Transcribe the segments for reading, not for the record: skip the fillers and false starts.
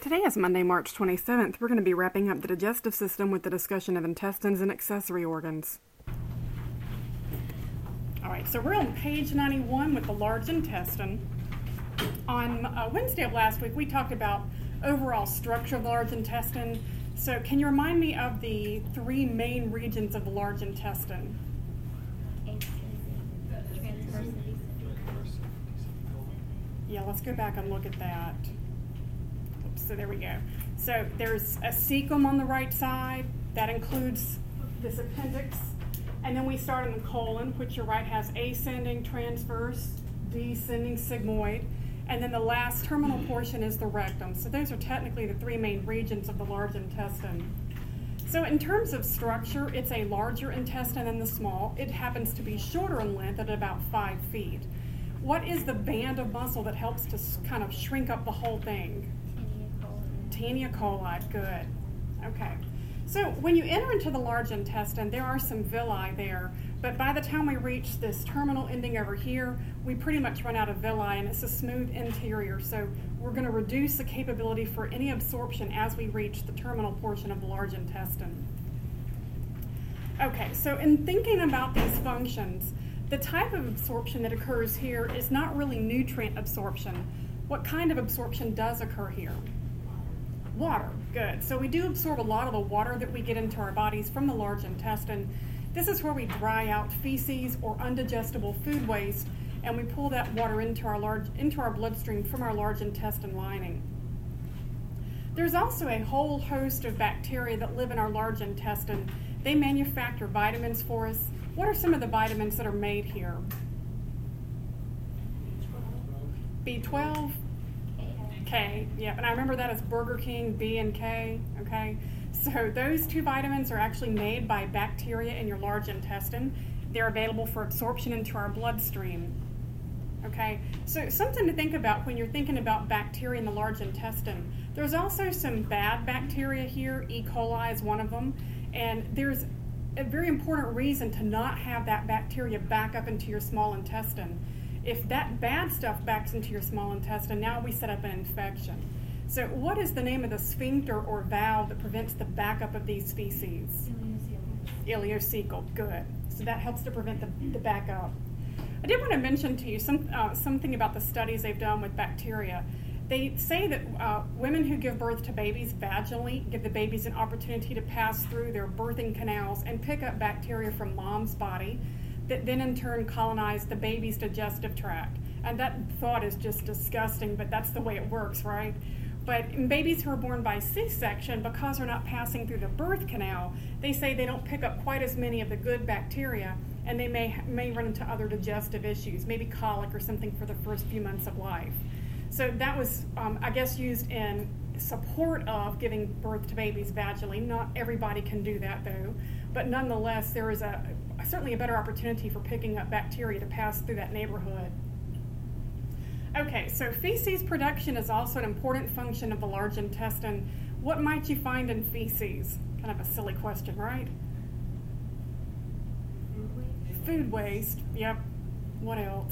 Today is Monday, March 27th. We're going to be wrapping up the digestive system with the discussion of intestines and accessory organs. All right, so we're on page 91 with the large intestine. On Wednesday of last week, we talked about overall structure of the large intestine. So can you remind me of the three main regions of the large intestine? Yeah, let's go back and look at that. Oops, so there we go. So there's a cecum on the right side. That includes this appendix. And then we start in the colon, which your right has ascending, transverse, descending, sigmoid. And then the last terminal portion is the rectum. So those are technically the three main regions of the large intestine. So in terms of structure, it's a larger intestine than the small. It happens to be shorter in length at about 5 feet. What is the band of muscle that helps to kind of shrink up the whole thing? Taenia coli, good. Okay. So when you enter into the large intestine, there are some villi there, but by the time we reach this terminal ending over here, we pretty much run out of villi, and it's a smooth interior, so we're going to reduce the capability for any absorption as we reach the terminal portion of the large intestine. Okay, so in thinking about these functions, the type of absorption that occurs here is not really nutrient absorption. What kind of absorption does occur here? Water, good. So we do absorb a lot of the water that we get into our bodies from the large intestine. This is where we dry out feces or undigestible food waste, and we pull that water into our bloodstream from our large intestine lining. There's also a whole host of bacteria that live in our large intestine. They manufacture vitamins for us. What are some of the vitamins that are made here? B12, K, yeah, and I remember that as Burger King, B and K, okay? So those two vitamins are actually made by bacteria in your large intestine. They're available for absorption into our bloodstream, okay? So something to think about when you're thinking about bacteria in the large intestine. There's also some bad bacteria here. E. coli is one of them, and there's a very important reason to not have that bacteria back up into your small intestine. If that bad stuff backs into your small intestine, now we set up an infection. So what is the name of the sphincter or valve that prevents the backup of these species? Ileocecal, good. So that helps to prevent the backup. I did want to mention to you something about the studies they've done with bacteria. They say that women who give birth to babies vaginally give the babies an opportunity to pass through their birthing canals and pick up bacteria from mom's body that then in turn colonize the baby's digestive tract. And that thought is just disgusting, but that's the way it works, right? But in babies who are born by C-section, because they're not passing through the birth canal, they say they don't pick up quite as many of the good bacteria, and they may run into other digestive issues, maybe colic or something for the first few months of life. So that was, I guess, used in support of giving birth to babies vaginally. Not everybody can do that, though. But nonetheless, there is certainly a better opportunity for picking up bacteria to pass through that neighborhood. Okay, so feces production is also an important function of the large intestine. What might you find in feces? Kind of a silly question, right? Food waste, yep. What else?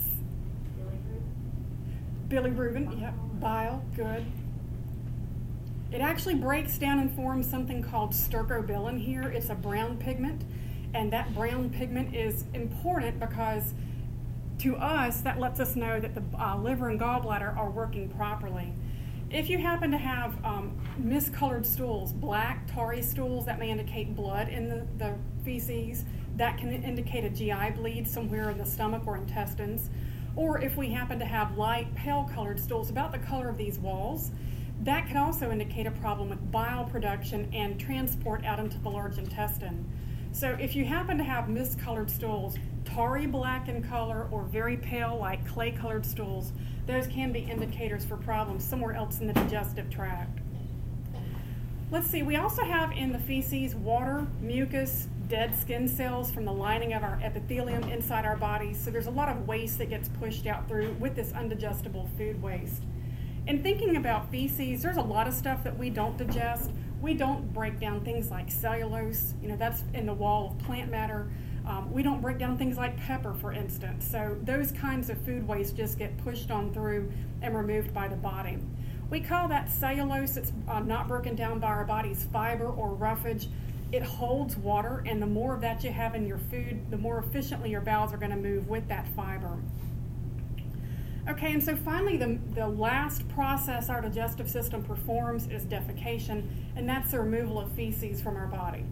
Bilirubin, yep. Bile, good. It actually breaks down and forms something called stercobilin here. It's a brown pigment, and that brown pigment is important because to us, that lets us know that the liver and gallbladder are working properly. If you happen to have miscolored stools, black, tarry stools, that may indicate blood in the feces. That can indicate a GI bleed somewhere in the stomach or intestines. Or if we happen to have light, pale-colored stools about the color of these walls, that could also indicate a problem with bile production and transport out into the large intestine. So if you happen to have miscolored stools, tarry black in color or very pale like clay-colored stools, those can be indicators for problems somewhere else in the digestive tract. Let's see, we also have in the feces water, mucus, dead skin cells from the lining of our epithelium inside our bodies. So there's a lot of waste that gets pushed out through with this undigestible food waste. In thinking about feces, there's a lot of stuff that we don't digest. We don't break down things like cellulose, that's in the wall of plant matter. We don't break down things like pepper, for instance. So those kinds of food waste just get pushed on through and removed by the body. We call that cellulose. It's not broken down by our body's fiber or roughage. It holds water, and the more of that you have in your food, the more efficiently your bowels are going to move with that fiber. Okay, and so finally, the last process our digestive system performs is defecation, and that's the removal of feces from our body.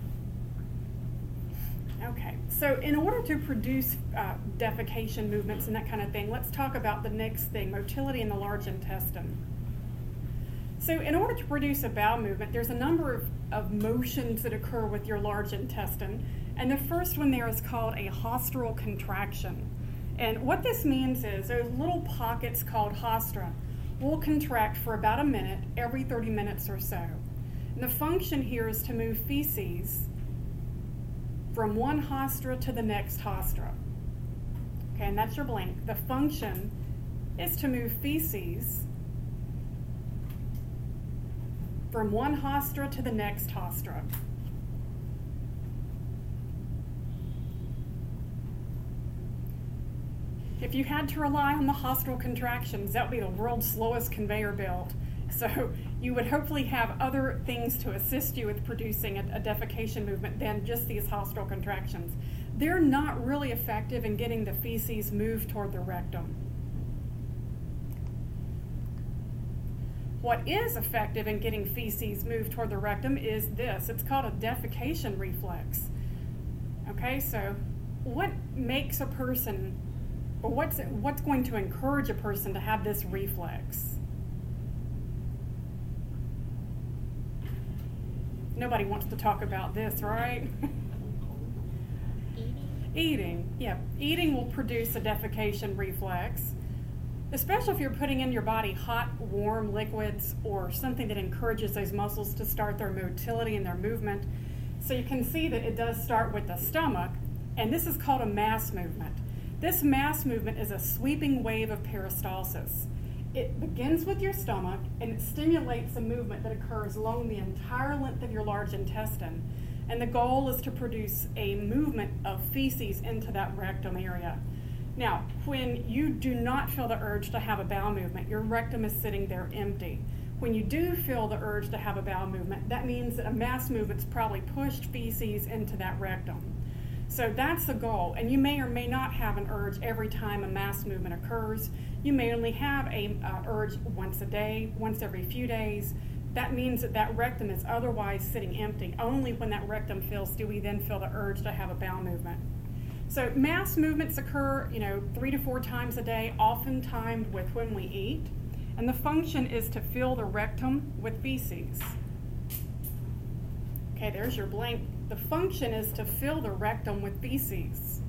Okay, so in order to produce defecation movements and that kind of thing, let's talk about the next thing, motility in the large intestine. So in order to produce a bowel movement, there's a number of motions that occur with your large intestine, and the first one there is called a haustral contraction. And what this means is those little pockets called haustra will contract for about a minute every 30 minutes or so. And the function here is to move feces from one haustra to the next haustra. Okay, and that's your blank. The function is to move feces from one haustra to the next haustra. If you had to rely on the haustral contractions, that would be the world's slowest conveyor belt. So you would hopefully have other things to assist you with producing a defecation movement than just these haustral contractions. They're not really effective in getting the feces moved toward the rectum. What is effective in getting feces moved toward the rectum is this. It's called a defecation reflex. Okay, so what makes a person, or what's going to encourage a person to have this reflex? Nobody wants to talk about this, right? Eating. Yeah, eating will produce a defecation reflex, especially if you're putting in your body hot, warm liquids or something that encourages those muscles to start their motility and their movement. So you can see that it does start with the stomach, and this is called a mass movement. This mass movement is a sweeping wave of peristalsis. It begins with your stomach, and it stimulates a movement that occurs along the entire length of your large intestine. And the goal is to produce a movement of feces into that rectum area. Now, when you do not feel the urge to have a bowel movement, your rectum is sitting there empty. When you do feel the urge to have a bowel movement, that means that a mass movement's probably pushed feces into that rectum. So that's the goal, and you may or may not have an urge every time a mass movement occurs. You may only have an urge once a day, once every few days. That means that that rectum is otherwise sitting empty. Only when that rectum fills do we then feel the urge to have a bowel movement. So mass movements occur, 3 to 4 times a day, often timed with when we eat. And the function is to fill the rectum with feces. Okay, there's your blank. The function is to fill the rectum with feces.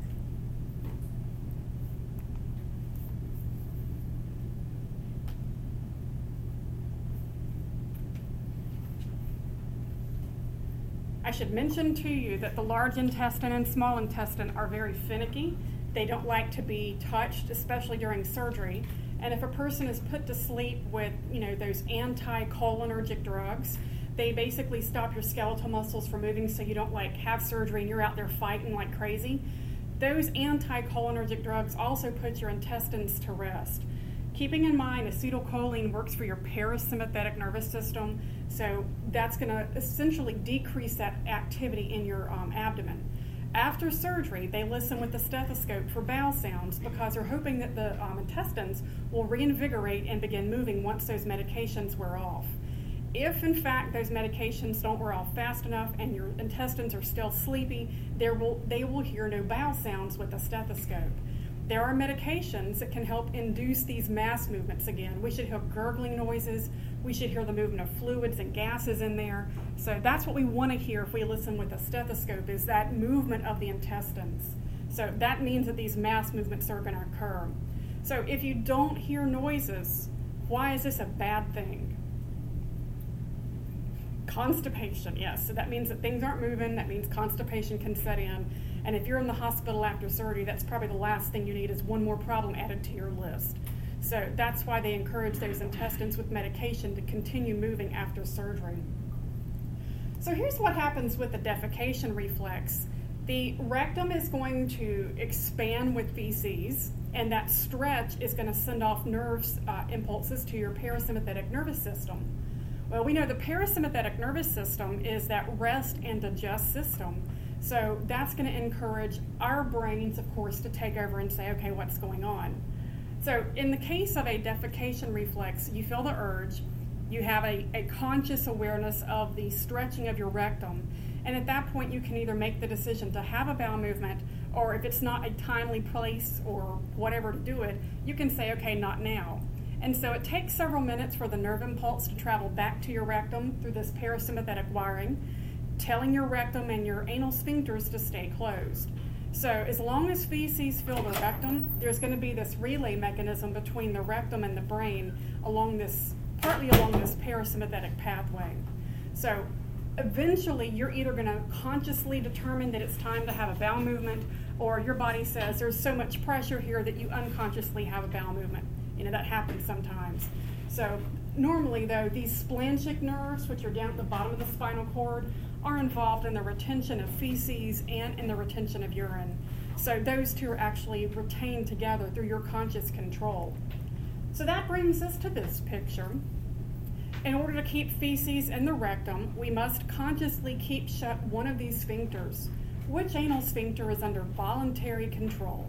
I should mention to you that the large intestine and small intestine are very finicky. They don't like to be touched, especially during surgery. And if a person is put to sleep with, those anticholinergic drugs, they basically stop your skeletal muscles from moving so you don't have surgery and you're out there fighting like crazy. Those anticholinergic drugs also put your intestines to rest. Keeping in mind acetylcholine works for your parasympathetic nervous system, so that's going to essentially decrease that activity in your abdomen. After surgery, they listen with the stethoscope for bowel sounds because they're hoping that the intestines will reinvigorate and begin moving once those medications wear off. If, in fact, those medications don't wear off fast enough and your intestines are still sleepy, they will hear no bowel sounds with a stethoscope. There are medications that can help induce these mass movements again. We should hear gurgling noises. We should hear the movement of fluids and gases in there. So that's what we want to hear if we listen with a stethoscope, is that movement of the intestines. So that means that these mass movements are going to occur. So if you don't hear noises, why is this a bad thing? Constipation, yes. So that means that things aren't moving. That means constipation can set in. And if you're in the hospital after surgery, that's probably the last thing you need is one more problem added to your list. So that's why they encourage those intestines with medication to continue moving after surgery. So here's what happens with the defecation reflex. The rectum is going to expand with feces, And that stretch is going to send off nerves impulses to your parasympathetic nervous system. Well, we know the parasympathetic nervous system is that rest and digest system. So that's going to encourage our brains, of course, to take over and say, okay, what's going on? So in the case of a defecation reflex, you feel the urge, you have a conscious awareness of the stretching of your rectum, and at that point you can either make the decision to have a bowel movement, or if it's not a timely place or whatever to do it, you can say, okay, not now. And so it takes several minutes for the nerve impulse to travel back to your rectum through this parasympathetic wiring, telling your rectum and your anal sphincters to stay closed. So as long as feces fill the rectum, there's going to be this relay mechanism between the rectum and the brain partly along this parasympathetic pathway. So eventually you're either going to consciously determine that it's time to have a bowel movement, or your body says there's so much pressure here that you unconsciously have a bowel movement. That happens sometimes. So normally, though, these splanchnic nerves, which are down at the bottom of the spinal cord, are involved in the retention of feces and in the retention of urine. So those two are actually retained together through your conscious control. So that brings us to this picture. In order to keep feces in the rectum, we must consciously keep shut one of these sphincters. Which anal sphincter is under voluntary control?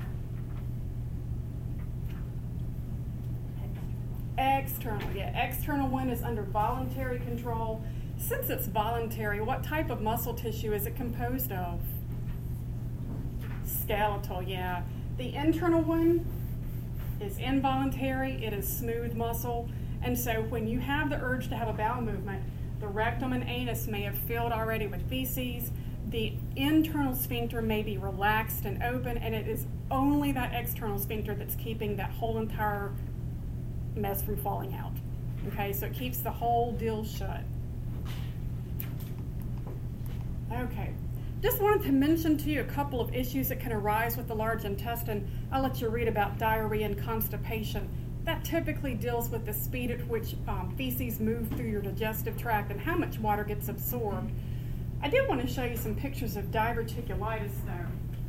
External, external one is under voluntary control. Since it's voluntary, what type of muscle tissue is it composed of? Skeletal, yeah. The internal one is involuntary, it is smooth muscle, and so when you have the urge to have a bowel movement, the rectum and anus may have filled already with feces, the internal sphincter may be relaxed and open, and it is only that external sphincter that's keeping that whole entire mess from falling out. Okay, so it keeps the whole deal shut. Okay, just wanted to mention to you a couple of issues that can arise with the large intestine. I'll let you read about diarrhea and constipation. That typically deals with the speed at which feces move through your digestive tract and how much water gets absorbed. I did want to show you some pictures of diverticulitis though.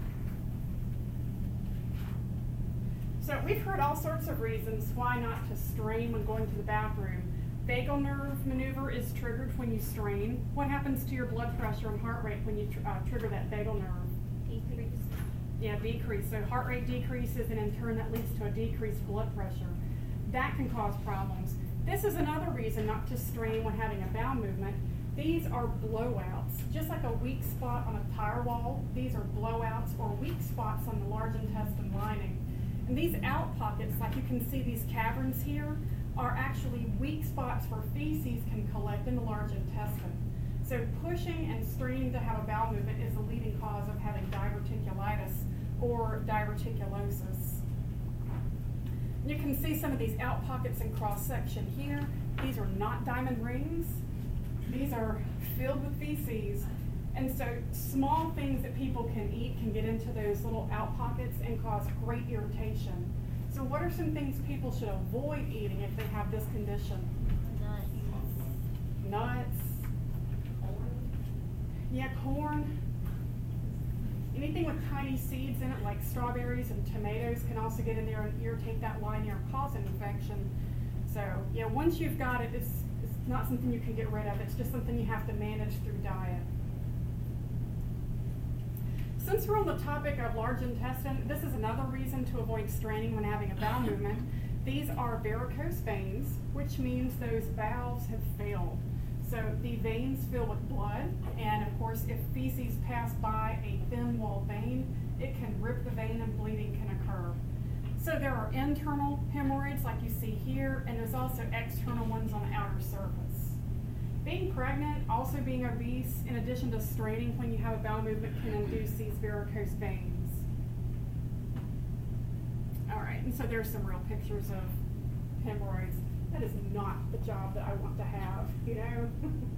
So we've heard all sorts of reasons why not to strain when going to the bathroom. Vagal nerve maneuver is triggered when you strain. What happens to your blood pressure and heart rate when you trigger that vagal nerve? Decrease. Yeah, decrease. So heart rate decreases, and in turn that leads to a decreased blood pressure. That can cause problems. This is another reason not to strain when having a bowel movement. These are blowouts. Just like a weak spot on a tire wall, these are blowouts or weak spots on the large intestine lining. And these out pockets, like you can see these caverns here, are actually weak spots where feces can collect in the large intestine. So pushing and straining to have a bowel movement is the leading cause of having diverticulitis or diverticulosis. You can see some of these out pockets in cross section here. These are not diamond rings. These are filled with feces. And so small things that people can eat can get into those little out pockets and cause great irritation. So what are some things people should avoid eating if they have this condition? Nuts. Yeah, corn. Anything with tiny seeds in it, like strawberries and tomatoes, can also get in there and irritate that lining or cause an infection. So, yeah, once you've got it, it's not something you can get rid of. It's just something you have to manage through diet. Since we're on the topic of large intestine, this is another reason to avoid straining when having a bowel movement. These are varicose veins, which means those valves have failed. So the veins fill with blood, and of course if feces pass by a thin-walled vein, it can rip the vein and bleeding can occur. So there are internal hemorrhoids like you see here, and there's also external ones on the outer surface. Being pregnant, also being obese, in addition to straining when you have a bowel movement, can induce these varicose veins. All right, and so there's some real pictures of hemorrhoids. That is not the job that I want to have, you know?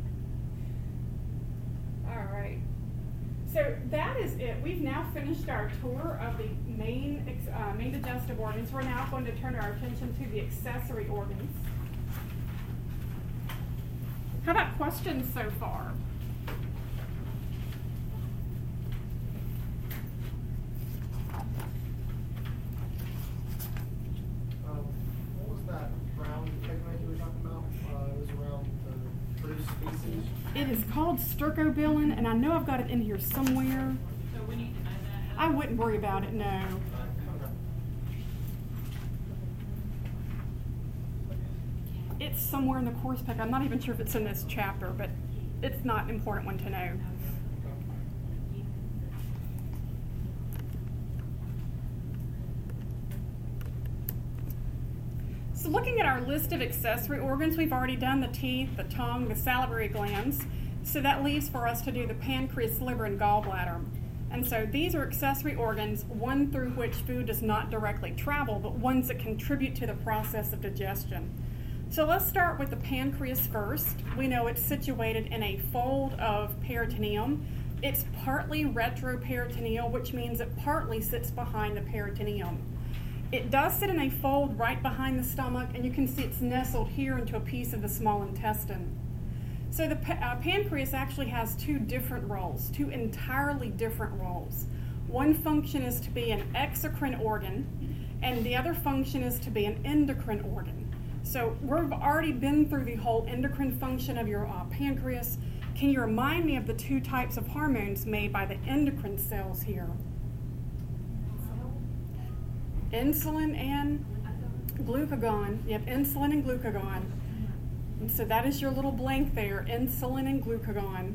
All right. So that is it. We've now finished our tour of the main digestive organs. We're now going to turn our attention to the accessory organs. How about questions so far? It is called stercobilin, and I know I've got it in here somewhere. So we need to know that. I wouldn't worry about it, no. It's somewhere in the course pack. I'm not even sure if it's in this chapter, but it's not an important one to know. So looking at our list of accessory organs, we've already done the teeth, the tongue, the salivary glands. So that leaves for us to do the pancreas, liver, and gallbladder. And so these are accessory organs, one through which food does not directly travel, but ones that contribute to the process of digestion. So let's start with the pancreas first. We know it's situated in a fold of peritoneum. It's partly retroperitoneal, which means it partly sits behind the peritoneum. It does sit in a fold right behind the stomach, and you can see it's nestled here into a piece of the small intestine. So the pancreas actually has two different roles, two entirely different roles. One function is to be an exocrine organ, and the other function is to be an endocrine organ. So we've already been through the whole endocrine function of your pancreas. Can you remind me of the two types of hormones made by the endocrine cells here? Insulin and glucagon. Yep, insulin and glucagon. And so that is your little blank there, insulin and glucagon.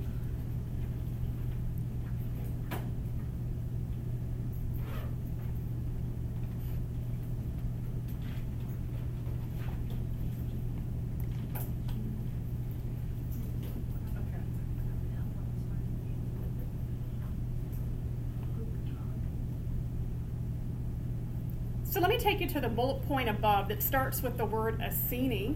So let me take you to the bullet point above that starts with the word acini.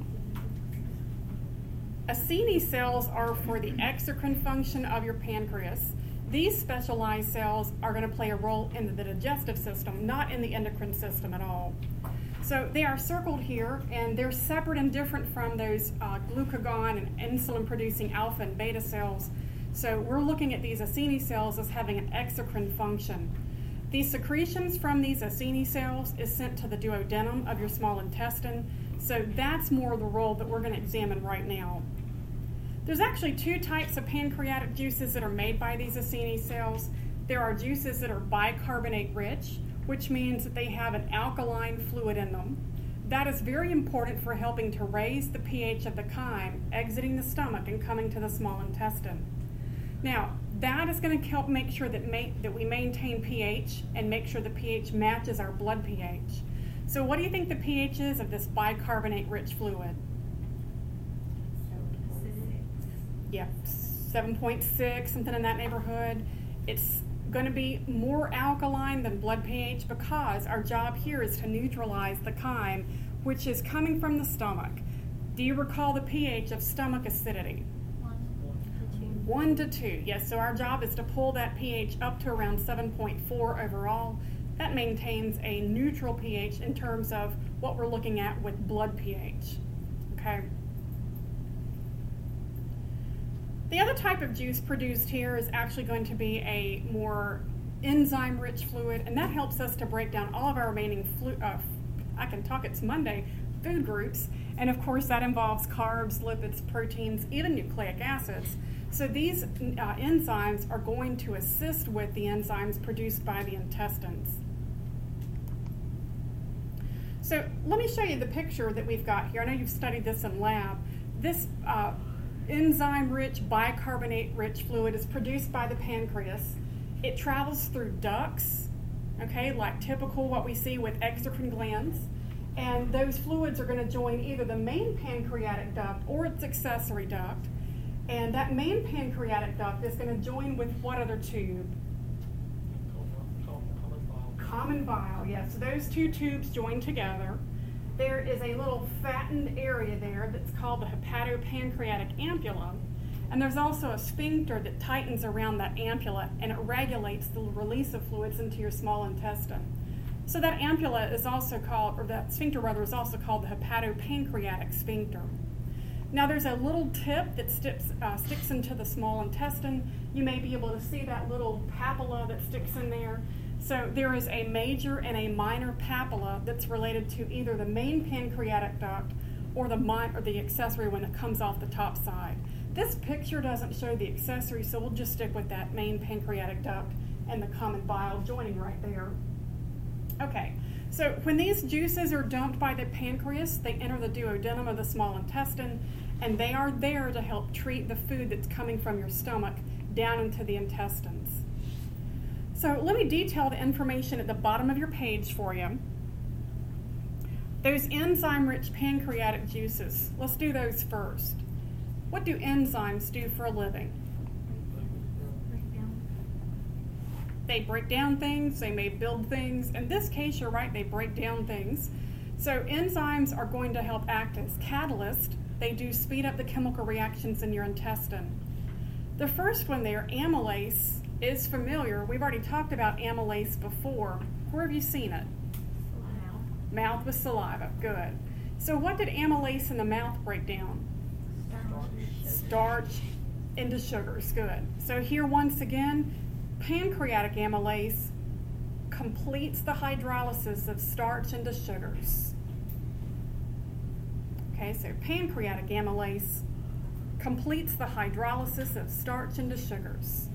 Acini cells are for the exocrine function of your pancreas. These specialized cells are going to play a role in the digestive system, not in the endocrine system at all. So they are circled here, and they're separate and different from those glucagon and insulin-producing alpha and beta cells. So we're looking at these acini cells as having an exocrine function. These secretions from these acini cells is sent to the duodenum of your small intestine. So that's more the role that we're going to examine right now. There's actually two types of pancreatic juices that are made by these acini cells. There are juices that are bicarbonate rich, which means that they have an alkaline fluid in them. That is very important for helping to raise the pH of the chyme exiting the stomach and coming to the small intestine. Now, that is going to help make sure that we maintain pH and make sure the pH matches our blood pH. So what do you think the pH is of this bicarbonate-rich fluid? Yep, 7.6, something in that neighborhood. It's going to be more alkaline than blood pH because our job here is to neutralize the chyme, which is coming from the stomach. Do you recall the pH of stomach acidity? 1 to 2. Yes, so our job is to pull that pH up to around 7.4 overall. That maintains a neutral pH in terms of what we're looking at with blood pH. Okay. The other type of juice produced here is actually going to be a more enzyme-rich fluid, and that helps us to break down all of our remaining it's Monday, food groups. And of course, that involves carbs, lipids, proteins, even nucleic acids. So these enzymes are going to assist with the enzymes produced by the intestines. So let me show you the picture that we've got here. I know you've studied this in lab. This enzyme-rich, bicarbonate-rich fluid is produced by the pancreas. It travels through ducts, okay, like typical what we see with exocrine glands. And those fluids are going to join either the main pancreatic duct or its accessory duct. And that main pancreatic duct is going to join with what other tube? Common bile, yes. So those two tubes join together. There is a little fattened area there that's called the hepatopancreatic ampulla. And there's also a sphincter that tightens around that ampulla, and it regulates the release of fluids into your small intestine. So that ampulla is also called, or that sphincter rather, is also called the hepatopancreatic sphincter. Now there's a little tip that sticks into the small intestine. You may be able to see that little papilla that sticks in there. So there is a major and a minor papilla that's related to either the main pancreatic duct or the accessory one that comes off the top side. This picture doesn't show the accessory, so we'll just stick with that main pancreatic duct and the common bile joining right there. Okay, so when these juices are dumped by the pancreas, they enter the duodenum of the small intestine, and they are there to help treat the food that's coming from your stomach down into the intestines. So let me detail the information at the bottom of your page for you. Those enzyme-rich pancreatic juices, let's do those first. What do enzymes do for a living? They break down things, they may build things. In this case, you're right, they break down things. So enzymes are going to help act as catalysts. They do speed up the chemical reactions in your intestine. The first one there, amylase, is familiar. We've already talked about amylase before. Where have you seen it? Mouth with saliva, good. So what did amylase in the mouth break down? Starch into sugars, good. So here once again, pancreatic amylase completes the hydrolysis of starch into sugars. Okay, so pancreatic amylase completes the hydrolysis of starch into sugars.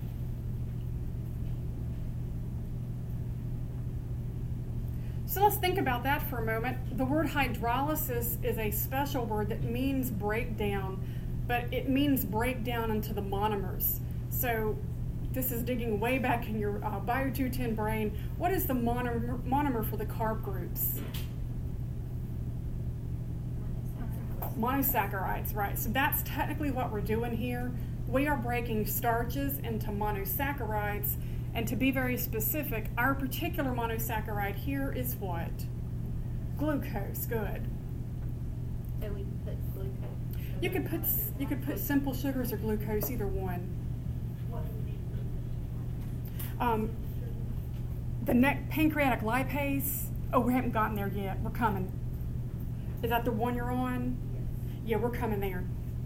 So let's think about that for a moment. The word hydrolysis is a special word that means breakdown, but it means breakdown into the monomers. So this is digging way back in your Bio 210 brain. What is the monomer for the carb groups? Monosaccharides, right. So that's technically what we're doing here. We are breaking starches into monosaccharides. And to be very specific, our particular monosaccharide here is what? Glucose, good. So we put glucose. You could put simple sugars or glucose, either one. The pancreatic lipase. Oh, we haven't gotten there yet. We're coming. Is that the one you're on? Yeah, we're coming there.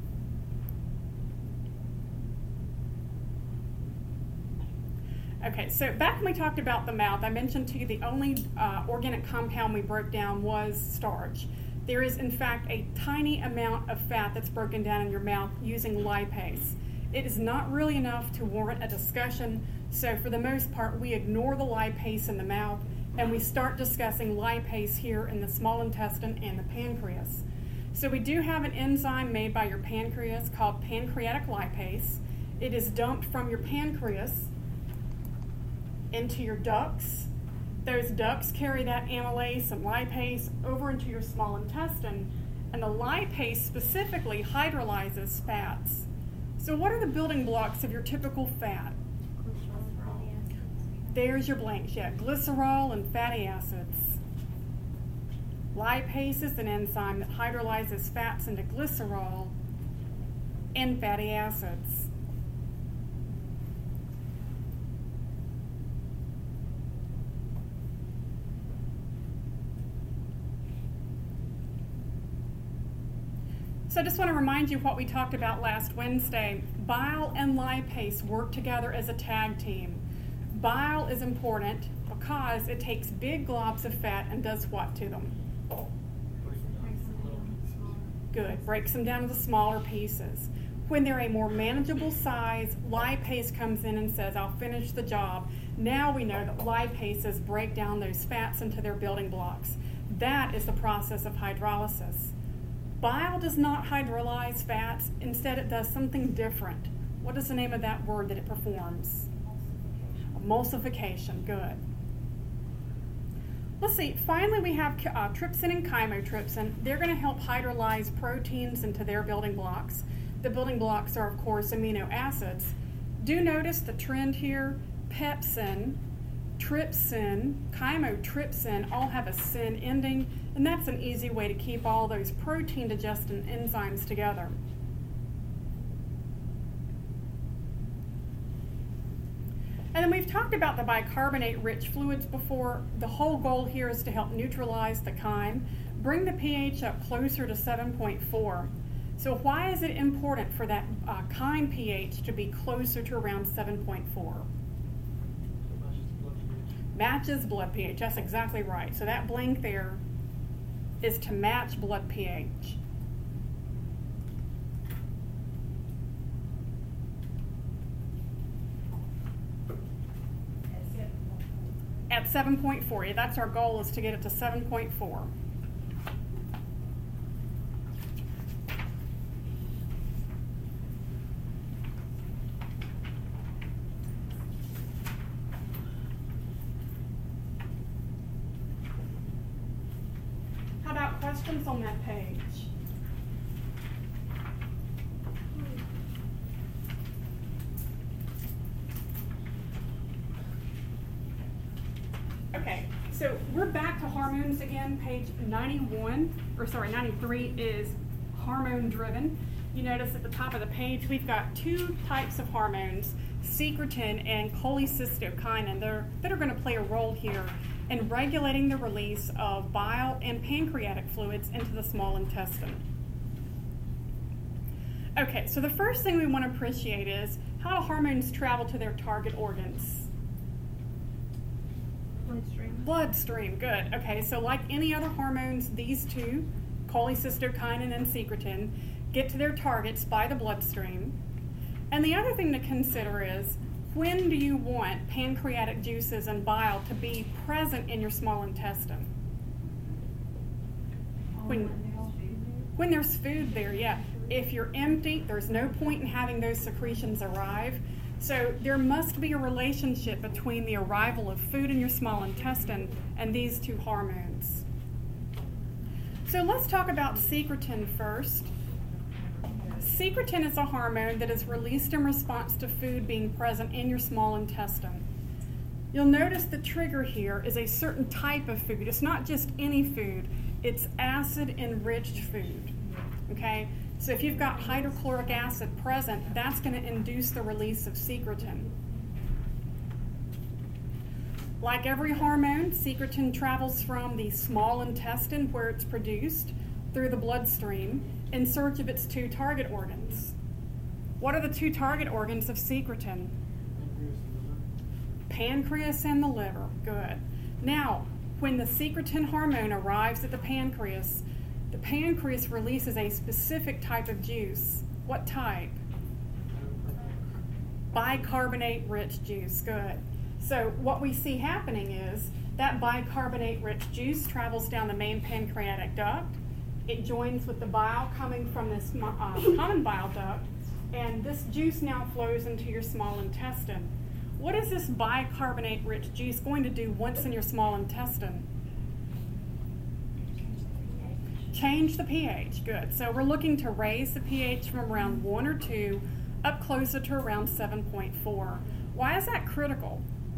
Okay, so back when we talked about the mouth, I mentioned to you the only organic compound we broke down was starch. There is, in fact, a tiny amount of fat that's broken down in your mouth using lipase. It is not really enough to warrant a discussion, so for the most part, we ignore the lipase in the mouth, and we start discussing lipase here in the small intestine and the pancreas. So we do have an enzyme made by your pancreas called pancreatic lipase. It is dumped from your pancreas into your ducts. Those ducts carry that amylase and lipase over into your small intestine, and the lipase specifically hydrolyzes fats. So what are the building blocks of your typical fat? There's your blanks, yeah, glycerol and fatty acids. Lipase is an enzyme that hydrolyzes fats into glycerol and fatty acids. So I just want to remind you what we talked about last Wednesday. Bile and lipase work together as a tag team. Bile is important because it takes big globs of fat and does what to them? Good, breaks them down into smaller pieces. When they're a more manageable size, lipase comes in and says, I'll finish the job. Now we know that lipases break down those fats into their building blocks. That is the process of hydrolysis. Bile does not hydrolyze fats. Instead, it does something different. What is the name of that word that it performs? Emulsification. Good. Let's see. Finally, we have trypsin and chymotrypsin. They're going to help hydrolyze proteins into their building blocks. The building blocks are, of course, amino acids. Do notice the trend here. Pepsin, trypsin, chymotrypsin all have a sin ending, and that's an easy way to keep all those protein digesting enzymes together. And then we've talked about the bicarbonate-rich fluids before. The whole goal here is to help neutralize the chyme, bring the pH up closer to 7.4. So why is it important for that chyme pH to be closer to around 7.4? Matches blood pH, that's exactly right. So that blank there is to match blood pH. At 7.4, yeah, that's our goal, is to get it to 7.4. How about questions on that page? Okay, so we're back to hormones again. Page 93 is hormone driven. You notice at the top of the page we've got two types of hormones, secretin and cholecystokinin, that are going to play a role here in regulating the release of bile and pancreatic fluids into the small intestine. Okay, so the first thing we want to appreciate is how do hormones travel to their target organs? Bloodstream, good. Okay, so like any other hormones, these two, cholecystokinin and secretin, get to their targets by the bloodstream. And the other thing to consider is, when do you want pancreatic juices and bile to be present in your small intestine? When there's food there, yeah. If you're empty, there's no point in having those secretions arrive. So there must be a relationship between the arrival of food in your small intestine and these two hormones. So let's talk about secretin first. Secretin is a hormone that is released in response to food being present in your small intestine. You'll notice the trigger here is a certain type of food. It's not just any food, it's acid-enriched food. Okay? So if you've got hydrochloric acid present, that's going to induce the release of secretin. Like every hormone, secretin travels from the small intestine where it's produced through the bloodstream in search of its two target organs. What are the two target organs of secretin? Pancreas and the liver. Good. Now, when the secretin hormone arrives at the pancreas releases a specific type of juice. What type? Bicarbonate-rich juice. Good. So what we see happening is that bicarbonate-rich juice travels down the main pancreatic duct. It joins with the bile coming from this common bile duct, and this juice now flows into your small intestine. What is this bicarbonate-rich juice going to do once in your small intestine? Change the pH. Good. So we're looking to raise the pH from around 1 or 2 up closer to around 7.4. Why is that critical?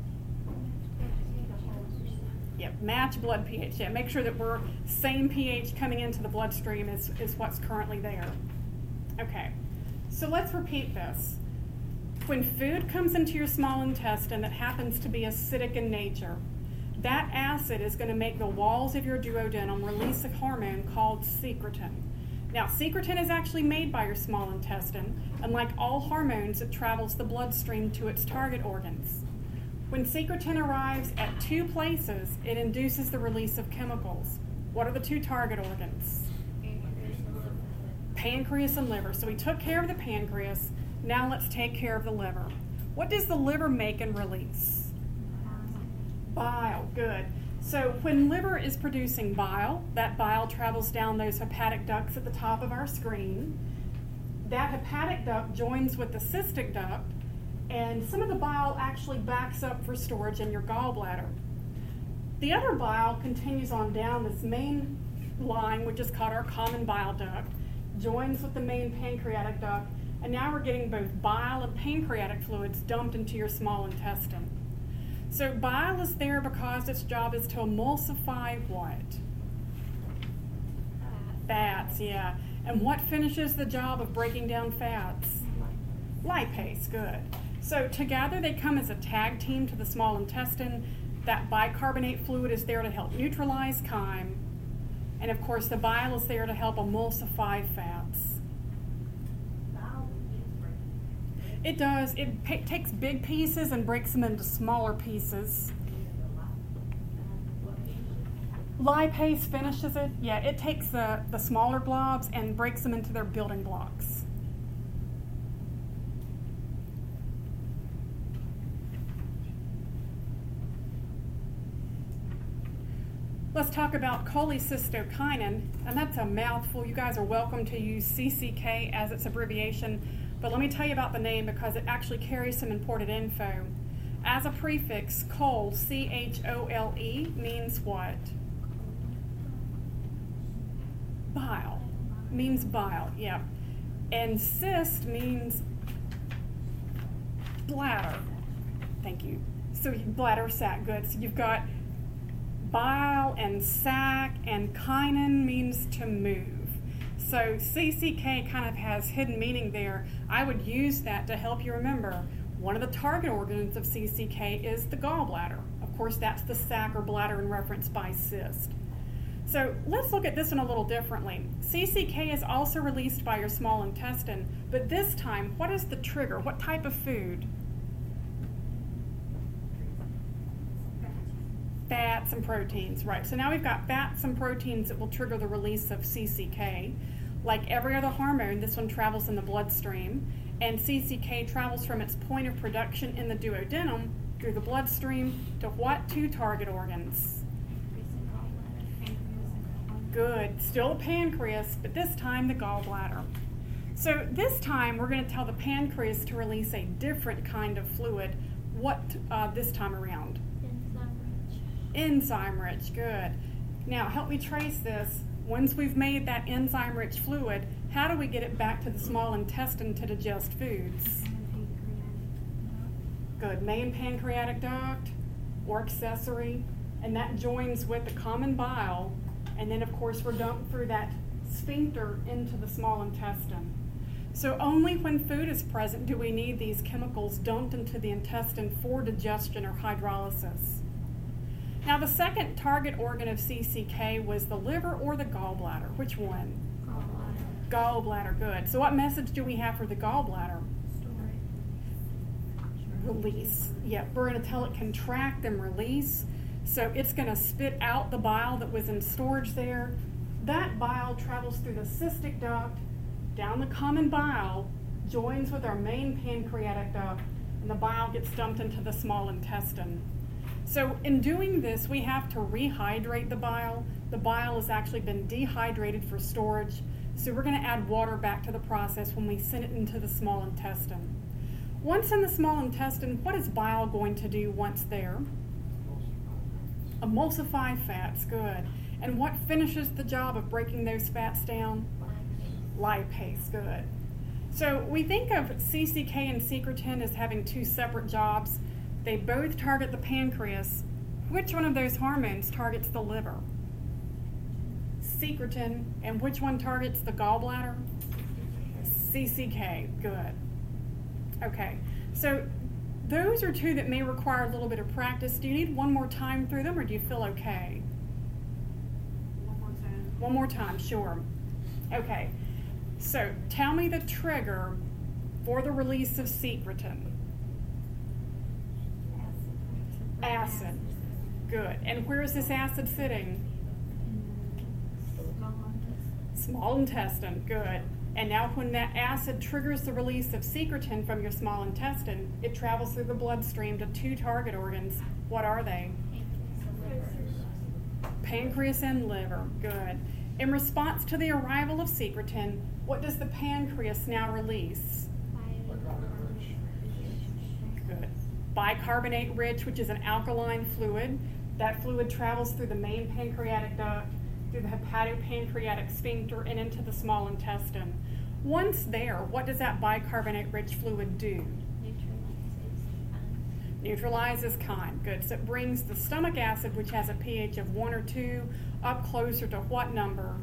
Yep, match blood pH. Yeah, make sure that we're same pH coming into the bloodstream is what's currently there. Okay, so let's repeat this. When food comes into your small intestine that happens to be acidic in nature, that acid is going to make the walls of your duodenum release a hormone called secretin. Now, secretin is actually made by your small intestine, and like all hormones, it travels the bloodstream to its target organs. When secretin arrives at two places, it induces the release of chemicals. What are the two target organs? Pancreas and liver. So we took care of the pancreas, now let's take care of the liver. What does the liver make and release? Bile, good. So when liver is producing bile, that bile travels down those hepatic ducts at the top of our screen. That hepatic duct joins with the cystic duct, and some of the bile actually backs up for storage in your gallbladder. The other bile continues on down this main line, which is called our common bile duct, joins with the main pancreatic duct, and now we're getting both bile and pancreatic fluids dumped into your small intestine. So bile is there because its job is to emulsify what? Fats, yeah. And what finishes the job of breaking down fats? Lipase, good. So together they come as a tag team to the small intestine. That bicarbonate fluid is there to help neutralize chyme. And of course the bile is there to help emulsify fats. It does. It takes big pieces and breaks them into smaller pieces. Lipase finishes it. Yeah, it takes the smaller blobs and breaks them into their building blocks. Let's talk about cholecystokinin, and that's a mouthful. You guys are welcome to use CCK as its abbreviation, but let me tell you about the name because it actually carries some important info. As a prefix, chole, C-H-O-L-E, means what? Bile. Means bile, yeah. And cyst means bladder. Thank you. So bladder, sac, good. So you've got bile and sac, and kinin means to move. So CCK kind of has hidden meaning there. I would use that to help you remember. One of the target organs of CCK is the gallbladder. Of course, that's the sac or bladder in reference by cyst. So let's look at this one a little differently. CCK is also released by your small intestine, but this time, what is the trigger? What type of food? Fats and proteins, right. So now we've got fats and proteins that will trigger the release of CCK. Like every other hormone, this one travels in the bloodstream, and CCK travels from its point of production in the duodenum through the bloodstream to what two target organs? Good. Still the pancreas, but this time the gallbladder. So this time we're going to tell the pancreas to release a different kind of fluid. What this time around? Enzyme-rich, good. Now help me trace this. Once we've made that enzyme-rich fluid, how do we get it back to the small intestine to digest foods? Good, main pancreatic duct or accessory, and that joins with the common bile, and then of course we're dumped through that sphincter into the small intestine. So only when food is present do we need these chemicals dumped into the intestine for digestion or hydrolysis. Now the second target organ of CCK was the liver or the gallbladder. Which one? Gallbladder, good. So what message do we have for the gallbladder? Release. Yeah, we're going to tell it contract and release. So it's going to spit out the bile that was in storage there. That bile travels through the cystic duct, down the common bile, joins with our main pancreatic duct, and the bile gets dumped into the small intestine. So in doing this, we have to rehydrate the bile. The bile has actually been dehydrated for storage, so we're going to add water back to the process when we send it into the small intestine. Once in the small intestine, what is bile going to do once there? Emulsify fats, good. And what finishes the job of breaking those fats down? Lipase, good. So we think of CCK and secretin as having two separate jobs. They both target the pancreas. Which one of those hormones targets the liver? Secretin. And which one targets the gallbladder? CCK, good. Okay, so those are two that may require a little bit of practice. Do you need one more time through them, or do you feel okay? One more time. One more time, sure. Okay, so tell me the trigger for the release of secretin. Acid. Good. And where is this acid sitting? Small intestine. Good. And now when that acid triggers the release of secretin from your small intestine, it travels through the bloodstream to two target organs. What are they? Pancreas and liver. Good. In response to the arrival of secretin, what does the pancreas now release? Good. Bicarbonate rich, which is an alkaline fluid. That fluid travels through the main pancreatic duct, through the hepatopancreatic sphincter, and into the small intestine. Once there, what does that bicarbonate rich fluid do? Neutralizes chyme. Good. So it brings the stomach acid, which has a pH of 1 or 2, up closer to what number?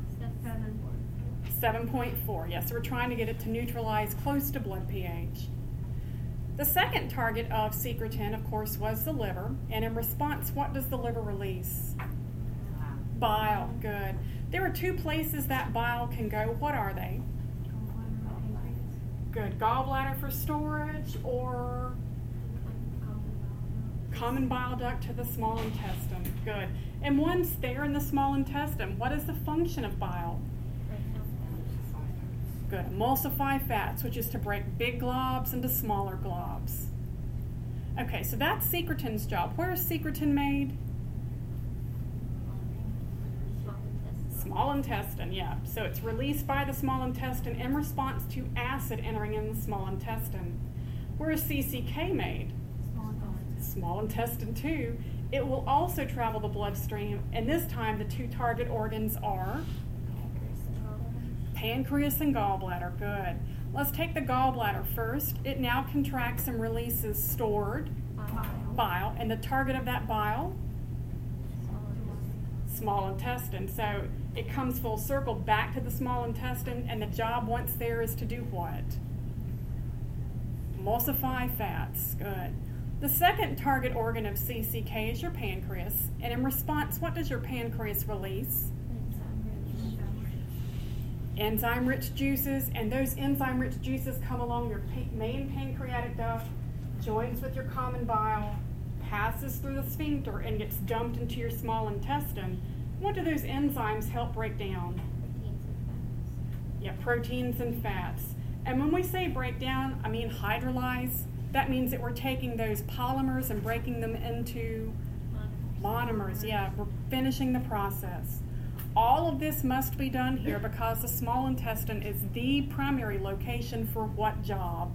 7.4. Yes, so we're trying to get it to neutralize close to blood pH. The second target of secretin, of course, was the liver. And in response, what does the liver release? Bile. Good. There are two places that bile can go. What are they? Good. Gallbladder for storage, or Common bile duct to the small intestine. Good. And once there in the small intestine, what is the function of bile? Good. Emulsify fats, which is to break big globs into smaller globs. Okay, so that's secretin's job. Where is secretin made? Small intestine, yeah. So it's released by the small intestine in response to acid entering in the small intestine. Where is CCK made? Small intestine too. It will also travel the bloodstream, and this time the two target organs are pancreas and gallbladder. Good. Let's take the gallbladder first. It now contracts and releases stored bile, and the target of that bile? Small intestine. So it comes full circle back to the small intestine, and the job once there is to do what? Emulsify fats. Good. The second target organ of CCK is your pancreas, and in response, what does your pancreas release? Enzyme-rich juices, and those enzyme-rich juices come along your main pancreatic duct, joins with your common bile, passes through the sphincter, and gets dumped into your small intestine. What do those enzymes help break down? Yeah, proteins and fats. And when we say break down, I mean hydrolyze. That means that we're taking those polymers and breaking them into monomers. Yeah, we're finishing the process. All of this must be done here because the small intestine is the primary location for what job?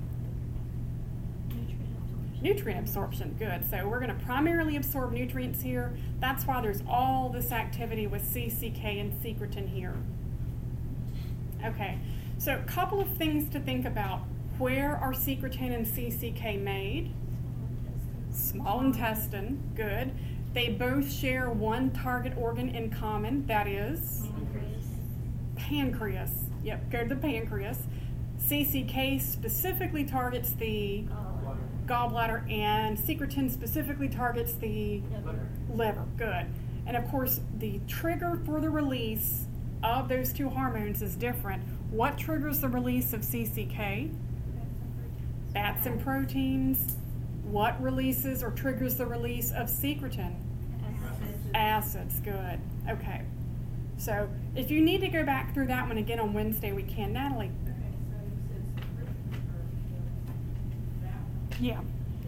Nutrient absorption. Good. So we're going to primarily absorb nutrients here. That's why there's all this activity with CCK and secretin here. Okay, so a couple of things to think about. Where are secretin and CCK made? Small intestine. Good. They both share one target organ in common. That is? Pancreas. Yep, go to the pancreas. CCK specifically targets the gallbladder, and secretin specifically targets the liver. Good. And of course, the trigger for the release of those two hormones is different. What triggers the release of CCK? Fats and proteins. What releases or triggers the release of secretin? Acids. Good. Okay. So if you need to go back through that one again on Wednesday, we can. Natalie? Yeah.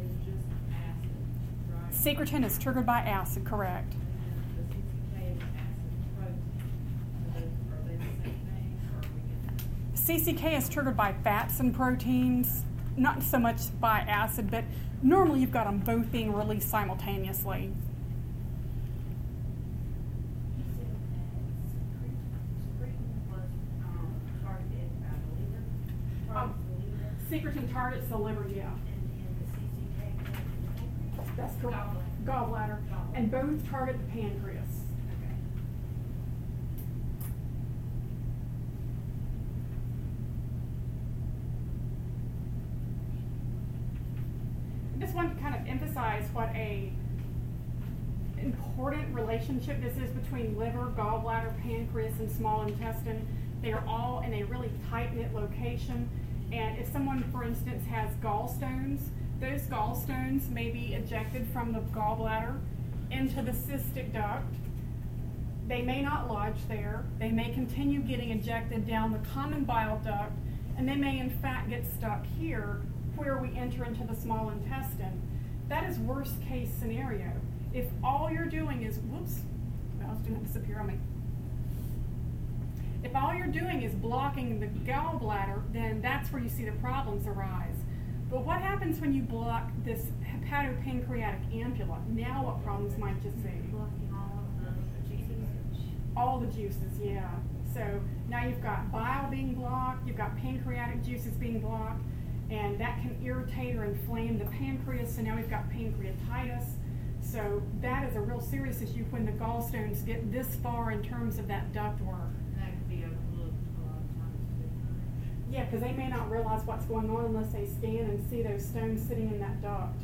Secretin is triggered by acid, correct. CCK is triggered by fats and proteins, not so much by acid, but normally you've got them both being released simultaneously. Secretin targets the liver, yeah. That's correct. Gallbladder. And both target the pancreas. I just want to kind of emphasize what a important relationship this is between liver, gallbladder, pancreas, and small intestine. They are all in a really tight-knit location. And if someone, for instance, has gallstones, those gallstones may be ejected from the gallbladder into the cystic duct. They may not lodge there. They may continue getting ejected down the common bile duct, and they may in fact get stuck here where we enter into the small intestine. That is worst case scenario. If all you're doing is, whoops, mouse didn't disappear on me. If all you're doing is blocking the gallbladder, then that's where you see the problems arise. But what happens when you block this hepatopancreatic ampulla? Now what problems might you see? Blocking All the juices, yeah. So now you've got bile being blocked, you've got pancreatic juices being blocked, and that can irritate or inflame the pancreas, so now we've got pancreatitis. So that is a real serious issue when the gallstones get this far in terms of that ductwork. That could be overlooked a lot of times too. Yeah, because they may not realize what's going on unless they scan and see those stones sitting in that duct.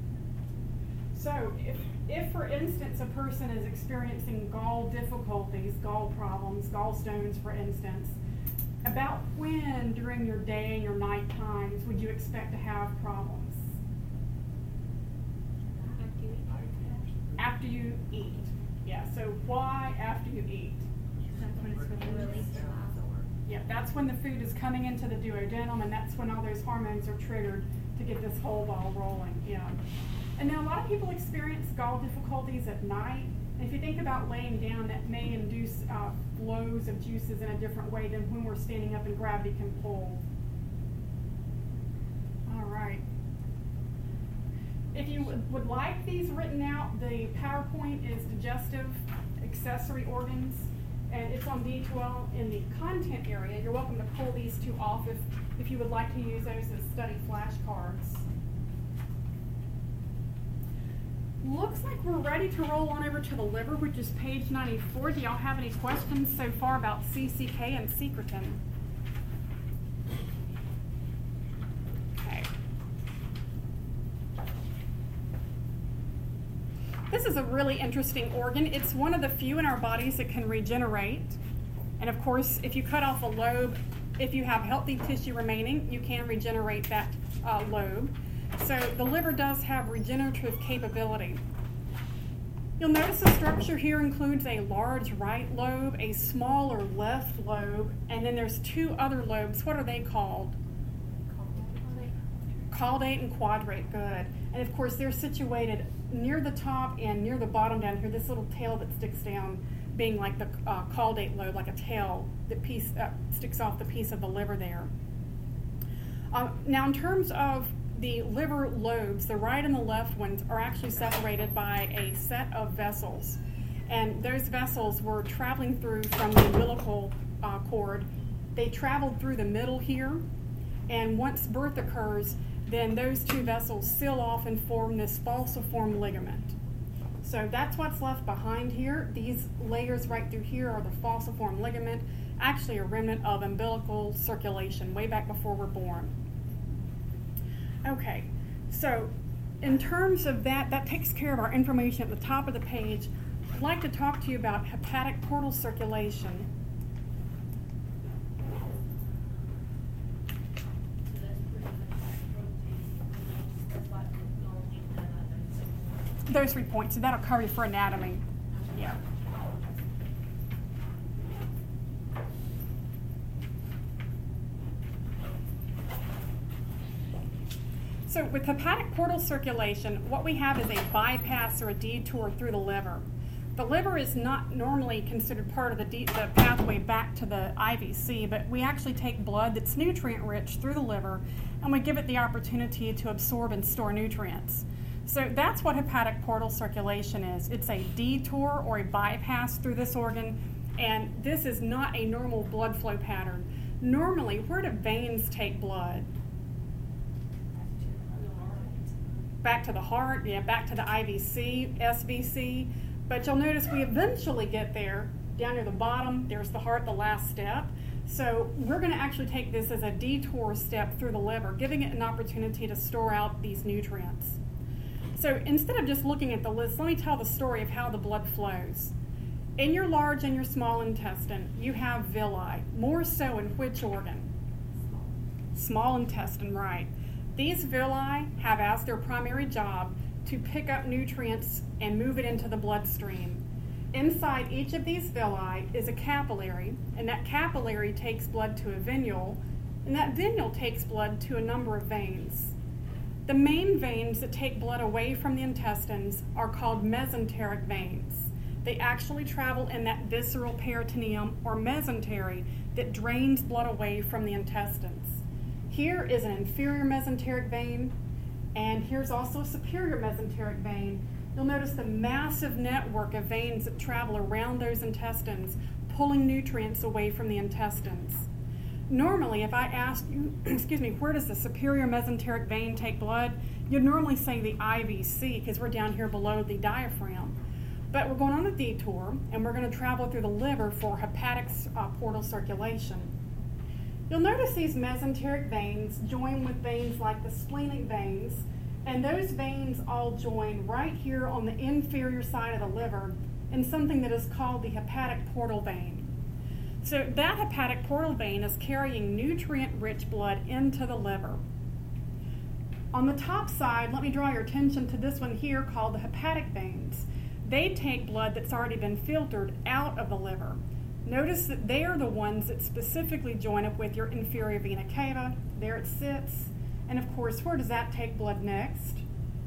So if for instance, a person is experiencing gall difficulties, gall problems, gallstones for instance, about when during your day and your night times would you expect to have problems? you eat. After you eat. Yeah, so why after you eat? That's when it's released in the bile. Yeah, that's when the food is coming into the duodenum, and that's when all those hormones are triggered to get this whole ball rolling. Yeah. And then a lot of people experience gall difficulties at night. And if you think about laying down, that may induce flows of juices in a different way than when we're standing up and gravity can pull. All right. If you would like these written out, the PowerPoint is digestive accessory organs, and it's on D12 in the content area. You're welcome to pull these two off if you would like to use those as study flashcards. Looks like we're ready to roll on over to the liver, which is page 94. Do y'all have any questions so far about CCK and secretin? Okay. This is a really interesting organ. It's one of the few in our bodies that can regenerate. And of course, if you cut off a lobe, if you have healthy tissue remaining, you can regenerate that lobe. So the liver does have regenerative capability. You'll notice the structure here includes a large right lobe, a smaller left lobe, and then there's two other lobes. What are they called? Caudate and quadrate, good. And of course they're situated near the top and near the bottom down here, this little tail that sticks down being like the caudate lobe, like a tail that sticks off the piece of the liver there. Now in terms of the liver lobes, the right and the left ones are actually separated by a set of vessels. And those vessels were traveling through from the umbilical cord. They traveled through the middle here, and once birth occurs, then those two vessels seal off and form this falciform ligament. So that's what's left behind here. These layers right through here are the falciform ligament, actually a remnant of umbilical circulation way back before we're born. Okay, so in terms of that takes care of our information at the top of the page. I'd like to talk to you about hepatic portal circulation. Those 3 points, so that'll cover you for anatomy. Yeah. So with hepatic portal circulation, what we have is a bypass or a detour through the liver. The liver is not normally considered part of the pathway back to the IVC, but we actually take blood that's nutrient-rich through the liver, and we give it the opportunity to absorb and store nutrients. So that's what hepatic portal circulation is. It's a detour or a bypass through this organ, and this is not a normal blood flow pattern. Normally, where do veins take blood? Back to the heart, yeah, back to the IVC, SVC. But you'll notice we eventually get there. Down near the bottom, there's the heart, the last step. So we're going to actually take this as a detour step through the liver, giving it an opportunity to store out these nutrients. So instead of just looking at the list, let me tell the story of how the blood flows. In your large and your small intestine, you have villi, more so in which organ? Small intestine, right. These villi have as their primary job to pick up nutrients and move it into the bloodstream. Inside each of these villi is a capillary, and that capillary takes blood to a venule, and that venule takes blood to a number of veins. The main veins that take blood away from the intestines are called mesenteric veins. They actually travel in that visceral peritoneum or mesentery that drains blood away from the intestines. Here is an inferior mesenteric vein, and here's also a superior mesenteric vein. You'll notice the massive network of veins that travel around those intestines, pulling nutrients away from the intestines. Normally, if I asked you, where does the superior mesenteric vein take blood? You'd normally say the IVC, because we're down here below the diaphragm. But we're going on a detour, and we're going to travel through the liver for hepatic portal circulation. You'll notice these mesenteric veins join with veins like the splenic veins, and those veins all join right here on the inferior side of the liver in something that is called the hepatic portal vein. So that hepatic portal vein is carrying nutrient-rich blood into the liver. On the top side, let me draw your attention to this one here called the hepatic veins. They take blood that's already been filtered out of the liver. Notice that they are the ones that specifically join up with your inferior vena cava. There it sits. And of course, where does that take blood next?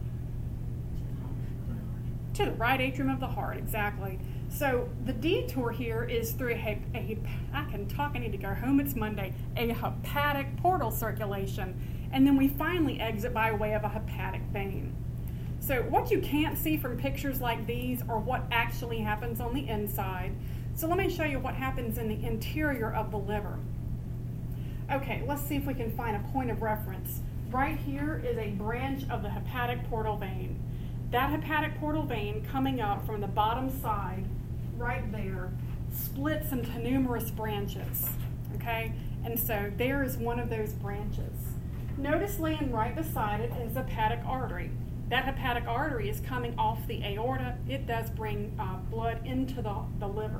To the right atrium of the heart, exactly. So the detour here is through I need to go home, it's Monday, a hepatic portal circulation. And then we finally exit by way of a hepatic vein. So what you can't see from pictures like these are what actually happens on the inside. So let me show you what happens in the interior of the liver. Okay, let's see if we can find a point of reference. Right here is a branch of the hepatic portal vein. That hepatic portal vein coming up from the bottom side, right there, splits into numerous branches, okay? And so there is one of those branches. Notice laying right beside it is the hepatic artery. That hepatic artery is coming off the aorta. It does bring blood into the liver.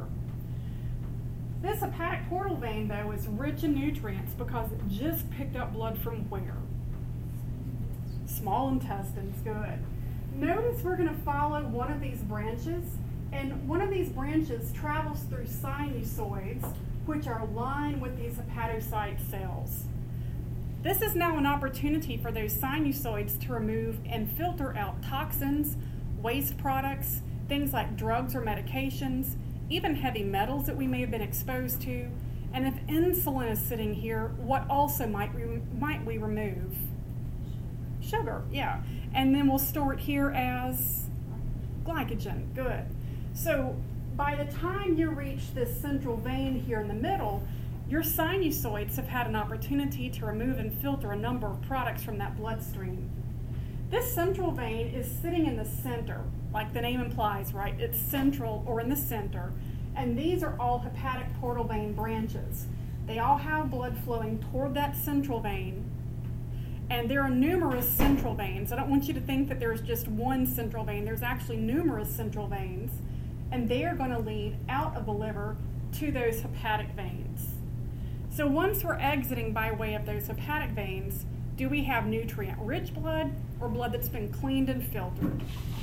This hepatic portal vein, though, is rich in nutrients because it just picked up blood from where? Small intestines, good. Notice we're going to follow one of these branches, and one of these branches travels through sinusoids, which are lined with these hepatocyte cells. This is now an opportunity for those sinusoids to remove and filter out toxins, waste products, things like drugs or medications, even heavy metals that we may have been exposed to, and if insulin is sitting here, what also might we remove? Sugar, yeah. And then we'll store it here as glycogen, good. So by the time you reach this central vein here in the middle, your sinusoids have had an opportunity to remove and filter a number of products from that bloodstream. This central vein is sitting in the center, like the name implies, right? It's central or in the center, and these are all hepatic portal vein branches. They all have blood flowing toward that central vein, and there are numerous central veins. I don't want you to think that there's just one central vein. There's actually numerous central veins, and they are going to lead out of the liver to those hepatic veins. So once we're exiting by way of those hepatic veins, do we have nutrient-rich blood or blood that's been cleaned and filtered?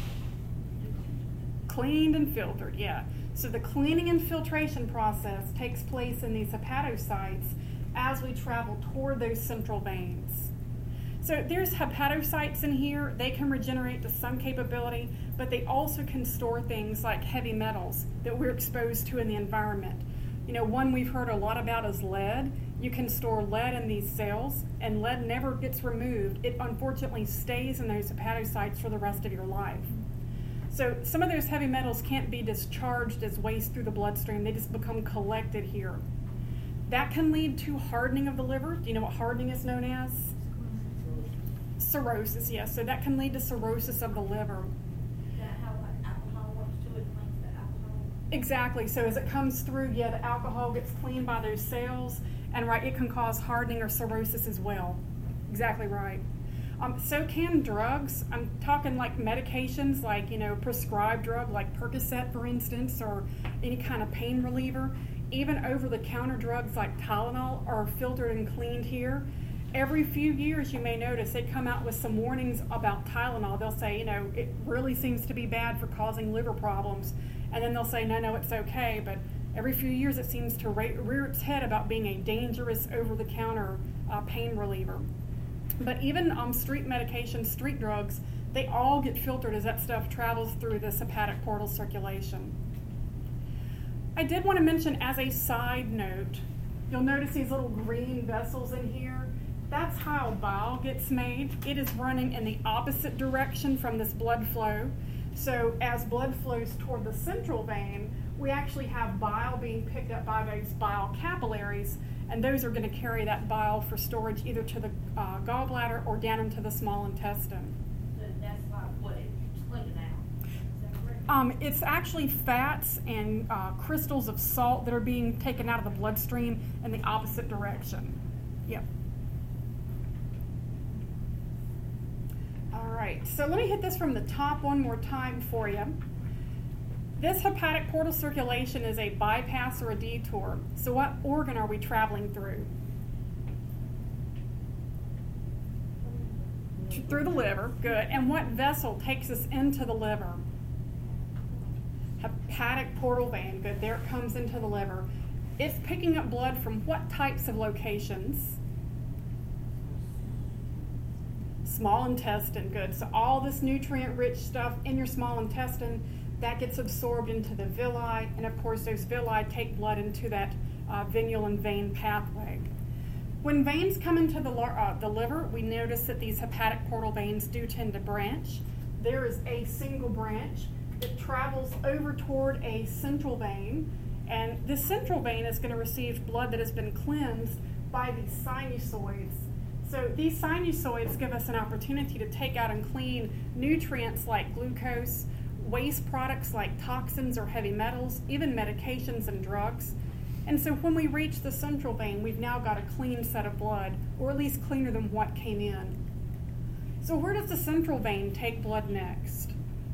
Cleaned and filtered, yeah. So the cleaning and filtration process takes place in these hepatocytes as we travel toward those central veins. So there's hepatocytes in here. They can regenerate to some capability, but they also can store things like heavy metals that we're exposed to in the environment. You know, one we've heard a lot about is lead. You can store lead in these cells, and lead never gets removed. It unfortunately stays in those hepatocytes for the rest of your life. So some of those heavy metals can't be discharged as waste through the bloodstream. They just become collected here. That can lead to hardening of the liver. Do you know what hardening is known as? Cirrhosis, yes. So that can lead to cirrhosis of the liver. Is that how alcohol works too? It cleans the alcohol? Exactly. So as it comes through, yeah, the alcohol gets cleaned by those cells, and right, it can cause hardening or cirrhosis as well. Exactly right. So can drugs. I'm talking like medications, like, you know, prescribed drug like Percocet, for instance, or any kind of pain reliever. Even over-the-counter drugs like Tylenol are filtered and cleaned here. Every few years, you may notice they come out with some warnings about Tylenol. They'll say, you know, it really seems to be bad for causing liver problems. And then they'll say, no, it's okay. But every few years, it seems to rear its head about being a dangerous over-the-counter pain reliever. But even street medications, street drugs, they all get filtered as that stuff travels through this hepatic portal circulation. I did want to mention as a side note, you'll notice these little green vessels in here. That's how bile gets made. It is running in the opposite direction from this blood flow. So as blood flows toward the central vein, we actually have bile being picked up by those bile capillaries, and those are going to carry that bile for storage either to the gallbladder or down into the small intestine. So that's like what it's cleaning out. Is that correct? It's actually fats and crystals of salt that are being taken out of the bloodstream in the opposite direction. Yep. All right, so let me hit this from the top one more time for you. This hepatic portal circulation is a bypass or a detour. So what organ are we traveling through? Through the liver, good. And what vessel takes us into the liver? Hepatic portal vein, good. There it comes into the liver. It's picking up blood from what types of locations? Small intestine, good. So all this nutrient-rich stuff in your small intestine, that gets absorbed into the villi, and of course those villi take blood into that venule and vein pathway. When veins come into the liver, we notice that these hepatic portal veins do tend to branch. There is a single branch that travels over toward a central vein, and this central vein is going to receive blood that has been cleansed by these sinusoids. So these sinusoids give us an opportunity to take out and clean nutrients like glucose, waste products like toxins or heavy metals, even medications and drugs. And so when we reach the central vein, we've now got a clean set of blood, or at least cleaner than what came in. So where does the central vein take blood next?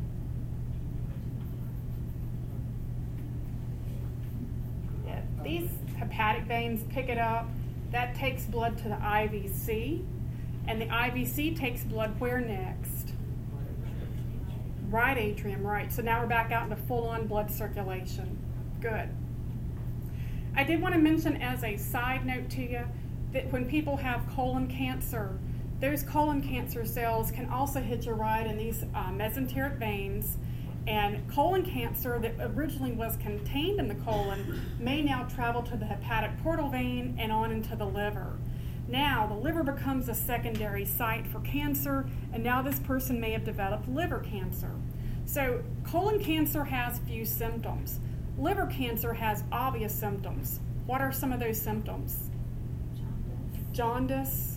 Yeah, these hepatic veins pick it up. That takes blood to the IVC, and the IVC takes blood where next? Right atrium, right. So now we're back out into full-on blood circulation. Good. I did want to mention as a side note to you that when people have colon cancer, those colon cancer cells can also hitch a ride in these mesenteric veins, and colon cancer that originally was contained in the colon may now travel to the hepatic portal vein and on into the liver. Now the liver becomes a secondary site for cancer, and now this person may have developed liver cancer. So colon cancer has few symptoms. Liver cancer has obvious symptoms. What are some of those symptoms? Jaundice.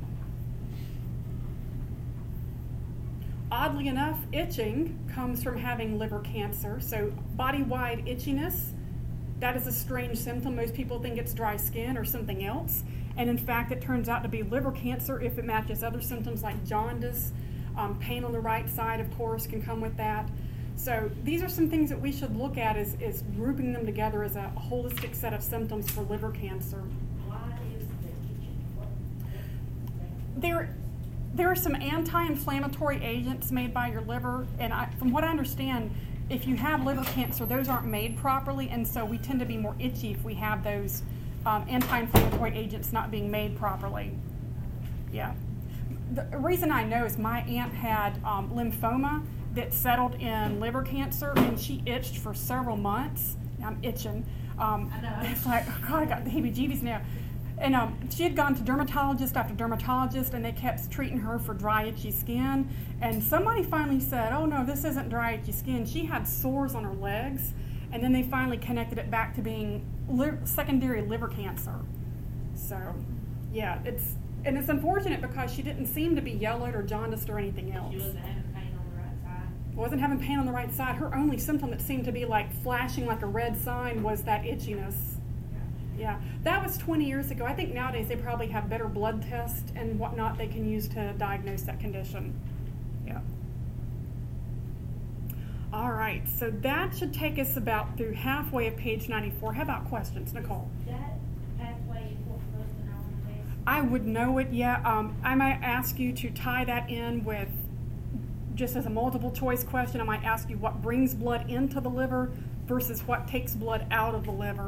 Oddly enough, itching comes from having liver cancer. So body-wide itchiness, that is a strange symptom. Most people think it's dry skin or something else. And in fact, it turns out to be liver cancer if it matches other symptoms like jaundice. Pain on the right side, of course, can come with that. So these are some things that we should look at is grouping them together as a holistic set of symptoms for liver cancer. Why is the itching? There are some anti-inflammatory agents made by your liver, and from what I understand, if you have liver cancer, those aren't made properly, and so we tend to be more itchy if we have those anti-inflammatory agents not being made properly. Yeah. The reason I know is my aunt had lymphoma that settled in liver cancer, and she itched for several months. I'm itching. I know. It's like, oh God, I got the heebie-jeebies now. And she had gone to dermatologist after dermatologist, and they kept treating her for dry, itchy skin. And somebody finally said, oh no, this isn't dry, itchy skin. She had sores on her legs, and then they finally connected it back to being secondary liver cancer. So, yeah, it's unfortunate because she didn't seem to be yellowed or jaundiced or anything else. She wasn't having pain on the right side. Wasn't having pain on the right side. Her only symptom that seemed to be like flashing like a red sign was that itchiness. Yeah, that was 20 years ago. I think nowadays they probably have better blood tests and whatnot they can use to diagnose that condition. Yeah. All right, so that should take us about through halfway of page 94. How about questions, Nicole? That pathway is what for us to know on the test? I would know it, yeah. I might ask you to tie that in with, just as a multiple choice question, I might ask you what brings blood into the liver versus what takes blood out of the liver.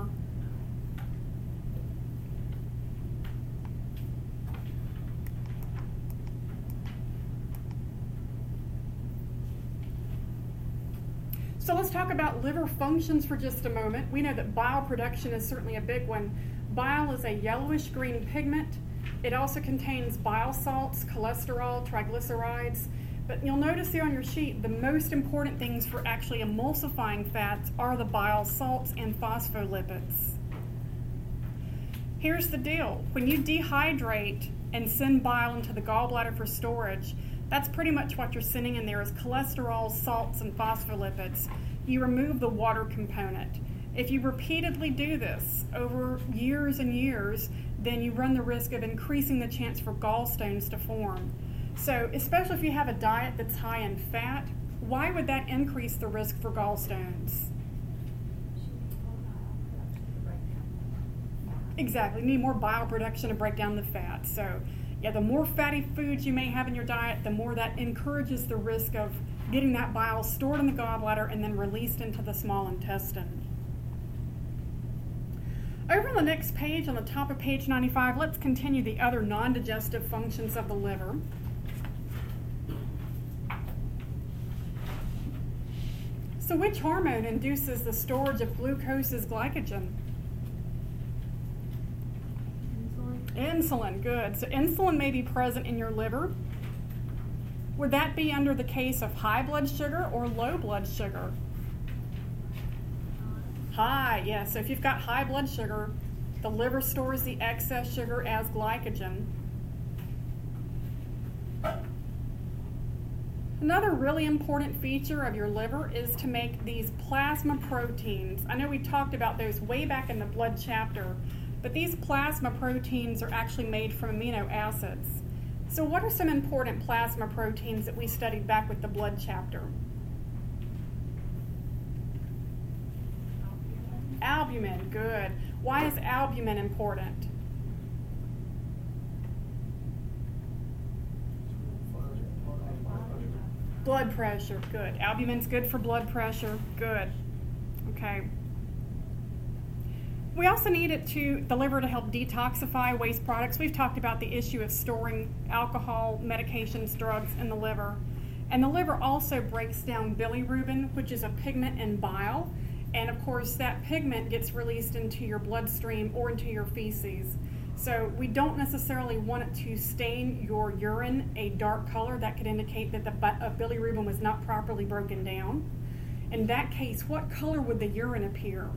So let's talk about liver functions for just a moment. We know that bile production is certainly a big one. Bile is a yellowish green pigment. It also contains bile salts, cholesterol, triglycerides. But you'll notice here on your sheet, the most important things for actually emulsifying fats are the bile salts and phospholipids. Here's the deal. When you dehydrate and send bile into the gallbladder for storage, that's pretty much what you're sending in there is cholesterol, salts, and phospholipids. You remove the water component. If you repeatedly do this over years and years, then you run the risk of increasing the chance for gallstones to form. So, especially if you have a diet that's high in fat, why would that increase the risk for gallstones? Exactly. You need more bile production to break down the fat. So Yeah, the more fatty foods you may have in your diet, the more that encourages the risk of getting that bile stored in the gallbladder and then released into the small intestine. Over on the next page, on the top of page 95, let's continue the other non-digestive functions of the liver. So which hormone induces the storage of glucose as glycogen? Insulin, good. So insulin may be present in your liver. Would that be under the case of high blood sugar or low blood sugar? High, yeah. So if you've got high blood sugar, the liver stores the excess sugar as glycogen. Another really important feature of your liver is to make these plasma proteins. I know we talked about those way back in the blood chapter, but these plasma proteins are actually made from amino acids. So what are some important plasma proteins that we studied back with the blood chapter? Albumin, good. Why is albumin important? Blood pressure, good. Albumin's good for blood pressure, good. Okay. We also need the liver to help detoxify waste products. We've talked about the issue of storing alcohol, medications, drugs in the liver. And the liver also breaks down bilirubin, which is a pigment in bile. And of course, that pigment gets released into your bloodstream or into your feces. So we don't necessarily want it to stain your urine a dark color. That could indicate that the bilirubin was not properly broken down. In that case, what color would the urine appear?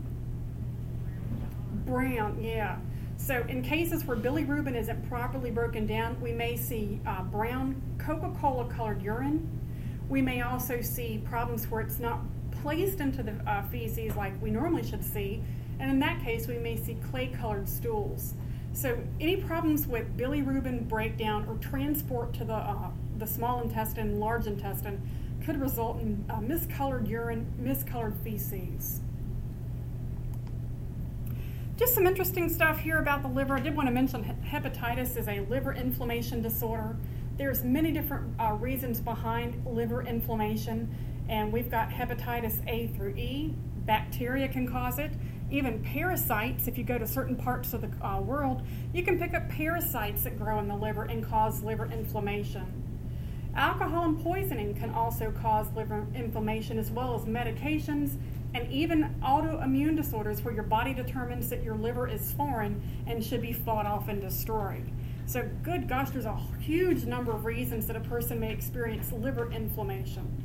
Brown, yeah. So in cases where bilirubin isn't properly broken down, we may see brown Coca-Cola colored urine. We may also see problems where it's not placed into the feces like we normally should see. And in that case, we may see clay-colored stools. So any problems with bilirubin breakdown or transport to the small intestine, large intestine, could result in miscolored urine, miscolored feces. Just some interesting stuff here about the liver. I did want to mention hepatitis is a liver inflammation disorder. There's many different reasons behind liver inflammation, and we've got hepatitis A through E. Bacteria can cause it. Even parasites, if you go to certain parts of the world, you can pick up parasites that grow in the liver and cause liver inflammation. Alcohol and poisoning can also cause liver inflammation, as well as medications and even autoimmune disorders where your body determines that your liver is foreign and should be fought off and destroyed. So good gosh, there's a huge number of reasons that a person may experience liver inflammation.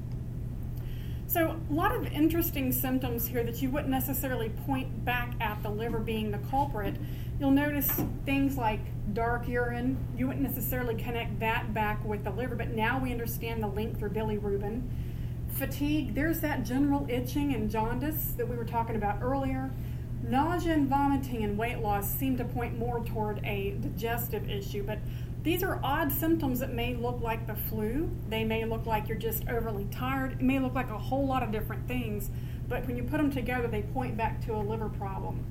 So a lot of interesting symptoms here that you wouldn't necessarily point back at the liver being the culprit. You'll notice things like dark urine. You wouldn't necessarily connect that back with the liver, but now we understand the link through bilirubin. Fatigue, there's that general itching and jaundice that we were talking about earlier. Nausea and vomiting and weight loss seem to point more toward a digestive issue, but these are odd symptoms that may look like the flu. They may look like you're just overly tired. It may look like a whole lot of different things, but when you put them together, they point back to a liver problem.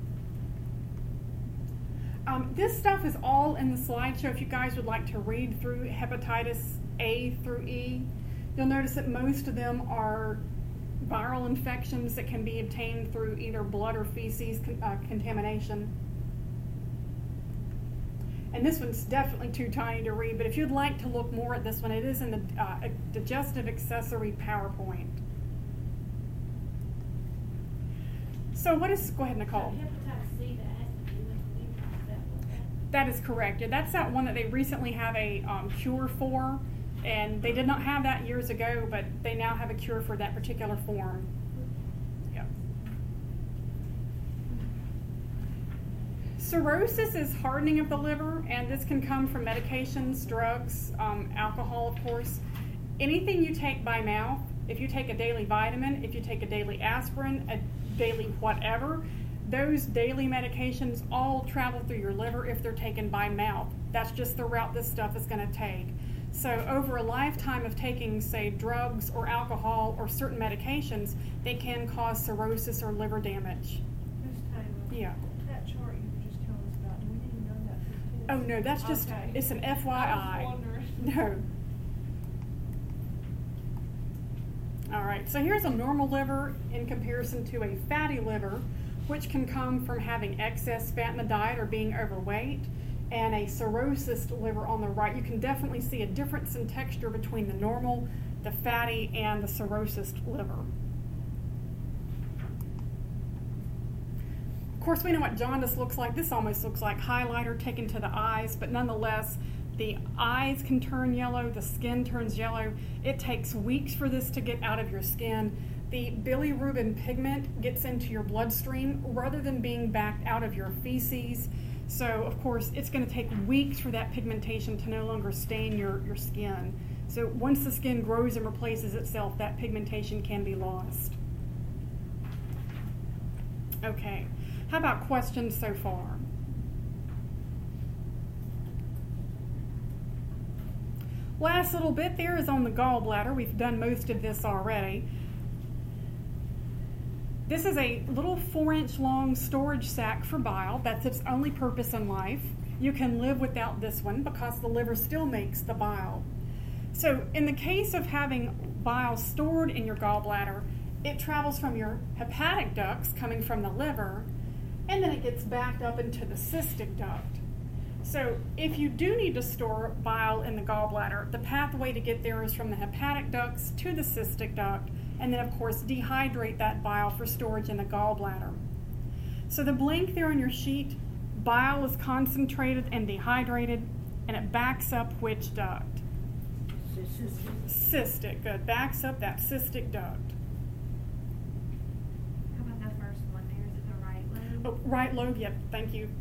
This stuff is all in the slideshow if you guys would like to read through hepatitis A through E. You'll notice that most of them are viral infections that can be obtained through either blood or feces contamination. And this one's definitely too tiny to read, but if you'd like to look more at this one, it is in the Digestive Accessory PowerPoint. So what is, go ahead, Nicole. Hepatitis C that has to do with liver, is that what that? That is correct. Yeah, that's that one that they recently have a cure for, and they did not have that years ago, but they now have a cure for that particular form. Yeah. Cirrhosis is hardening of the liver, and this can come from medications, drugs, alcohol, of course. Anything you take by mouth, if you take a daily vitamin, if you take a daily aspirin, a daily whatever, those daily medications all travel through your liver if they're taken by mouth. That's just the route this stuff is going to take. So over a lifetime of taking, say, drugs or alcohol or certain medications, they can cause cirrhosis or liver damage. Ms. Taylor. Yeah. That chart you were just telling us about, do we need to know that for Oh, no, that's just, Okay. it's an I was FYI. wondering. No. All right, so here's a normal liver in comparison to a fatty liver, which can come from having excess fat in the diet or being overweight, and a cirrhosis liver on the right. You can definitely see a difference in texture between the normal, the fatty, and the cirrhosis liver. Of course, we know what jaundice looks like. This almost looks like highlighter taken to the eyes, but nonetheless, the eyes can turn yellow, the skin turns yellow. It takes weeks for this to get out of your skin. The bilirubin pigment gets into your bloodstream rather than being backed out of your feces. So, of course, it's going to take weeks for that pigmentation to no longer stain your skin. So once the skin grows and replaces itself, that pigmentation can be lost. Okay, how about questions so far? Last little bit there is on the gallbladder. We've done most of this already. This is a little 4-inch long storage sac for bile. That's its only purpose in life. You can live without this one because the liver still makes the bile. So in the case of having bile stored in your gallbladder, it travels from your hepatic ducts coming from the liver, and then it gets backed up into the cystic duct. So if you do need to store bile in the gallbladder, the pathway to get there is from the hepatic ducts to the cystic duct, and then of course dehydrate that bile for storage in the gallbladder. So the blank there on your sheet, bile is concentrated and dehydrated, and it backs up which duct? Cystic, good. Backs up that cystic duct. How about the first one there? Is it the right lobe? Oh, right lobe, yep, thank you.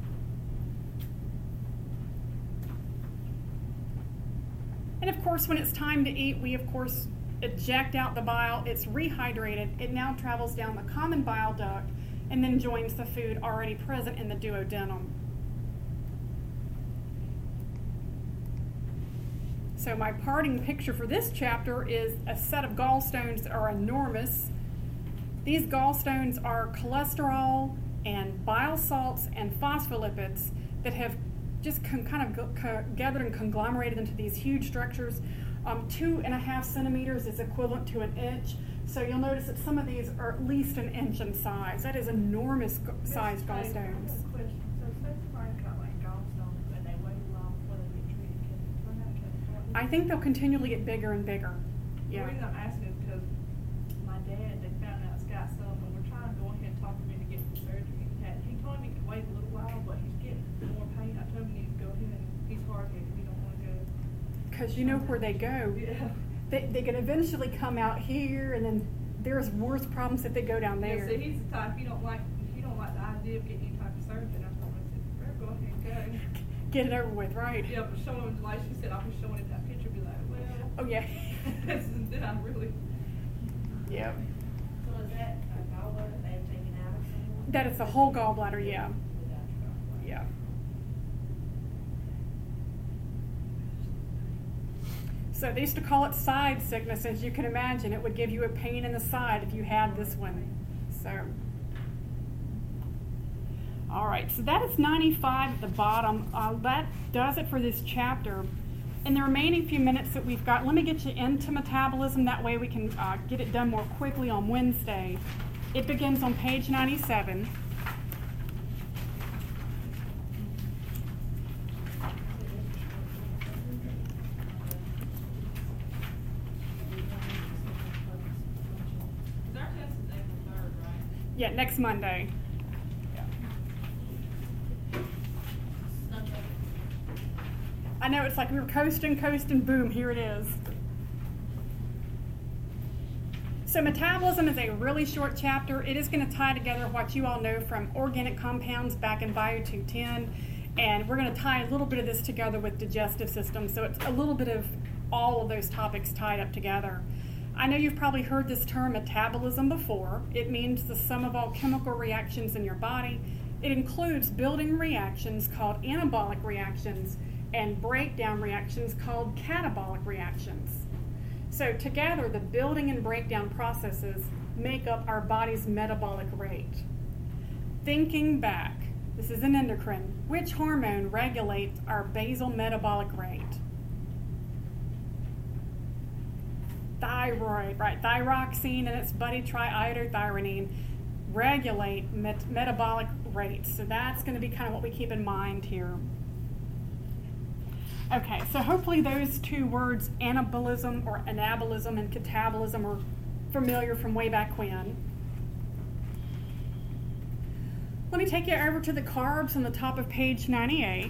And of course, when it's time to eat, we of course eject out the bile. It's rehydrated. It now travels down the common bile duct and then joins the food already present in the duodenum. So my parting picture for this chapter is a set of gallstones that are enormous. These gallstones are cholesterol and bile salts and phospholipids that have just kind of gathered and conglomerated into these huge structures. 2.5 centimeters is equivalent to an inch. So you'll notice that some of these are at least an inch in size. That is enormous sized gallstones. Question. So say somebody's got like gallstones and they wait a while before they get treated. Can it turn out to I think they'll continually get bigger and bigger. Yeah. The reason I'm asking is because my dad, they found out he's got some, and we're trying to go ahead and talk him into getting the surgery. He told me he could wait a little while, but he's getting more pain. I told him he needs to go ahead and he's hard-headed. He don't want to go. Because you know where they go. Yeah. They can eventually come out here, and then there's worse problems if they go down Yeah, there. so he's the type, he don't like the idea of getting any type of surgery. And I told him, I said, "Better go ahead and go." Get it over with, right? Yeah, but showing him, like she said, I'll be showing him that picture, be like, well, Oh, yeah. this is done really. Yeah. So is that a gallbladder they've taken out of someone? That is the whole gallbladder, yeah. Without your gallbladder? Yeah. So they used to call it side sickness. As you can imagine, it would give you a pain in the side if you had this one. So, all right, so that is 95 at the bottom. That does it for this chapter. In the remaining few minutes that we've got, let me get you into metabolism. That way we can get it done more quickly on Wednesday. It begins on page 97. Our test is April 3rd, right? Yeah, next Monday. I know, it's like we were coasting, boom, here it is. So metabolism is a really short chapter. It is going to tie together what you all know from organic compounds back in Bio 210, and we're going to tie a little bit of this together with digestive system, so it's a little bit of all of those topics tied up together. I know you've probably heard this term metabolism before. It means the sum of all chemical reactions in your body. It includes building reactions called anabolic reactions and breakdown reactions called catabolic reactions. So together, the building and breakdown processes make up our body's metabolic rate. Thinking back, This is an endocrine. Which hormone regulates our basal metabolic rate? Thyroid, right? Thyroxine and its buddy triiodothyronine regulate metabolic rates. So that's going to be kind of what we keep in mind here. Okay, so hopefully those two words, anabolism or anabolism and catabolism, are familiar from way back when. Let me take you over to the carbs on the top of page 98.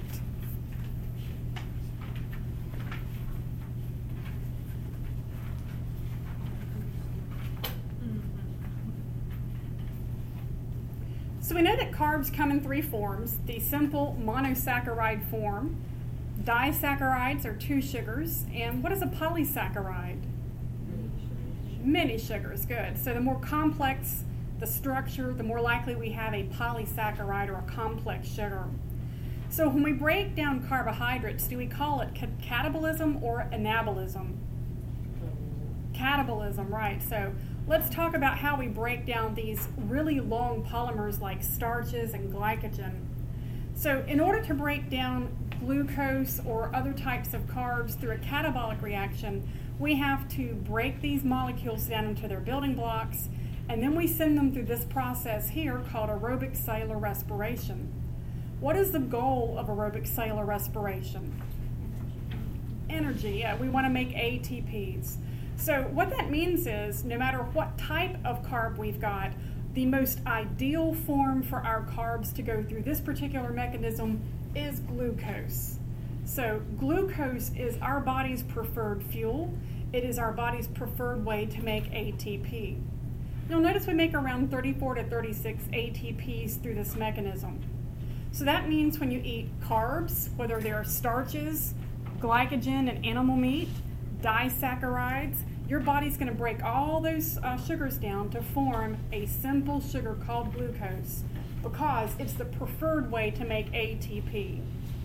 So we know that carbs come in three forms: the simple monosaccharide form, disaccharides are two sugars, and what is a polysaccharide? Many sugars, good. So the more complex the structure, the more likely we have a polysaccharide or a complex sugar. So when we break down carbohydrates, do we call it catabolism or anabolism? Catabolism, right. So let's talk about how we break down these really long polymers like starches and glycogen. So in order to break down glucose or other types of carbs through a catabolic reaction, we have to break these molecules down into their building blocks, and then we send them through this process here called aerobic cellular respiration. What is the goal of aerobic cellular respiration? Energy. Yeah, we want to make ATPs. So what that means is no matter what type of carb we've got, the most ideal form for our carbs to go through this particular mechanism is glucose. So glucose is our body's preferred fuel. It is our body's preferred way to make ATP. You'll notice we make around 34 to 36 ATPs through this mechanism. So that means when you eat carbs, whether they're starches, glycogen and animal meat, disaccharides, your body's going to break all those sugars down to form a simple sugar called glucose because it's the preferred way to make ATP.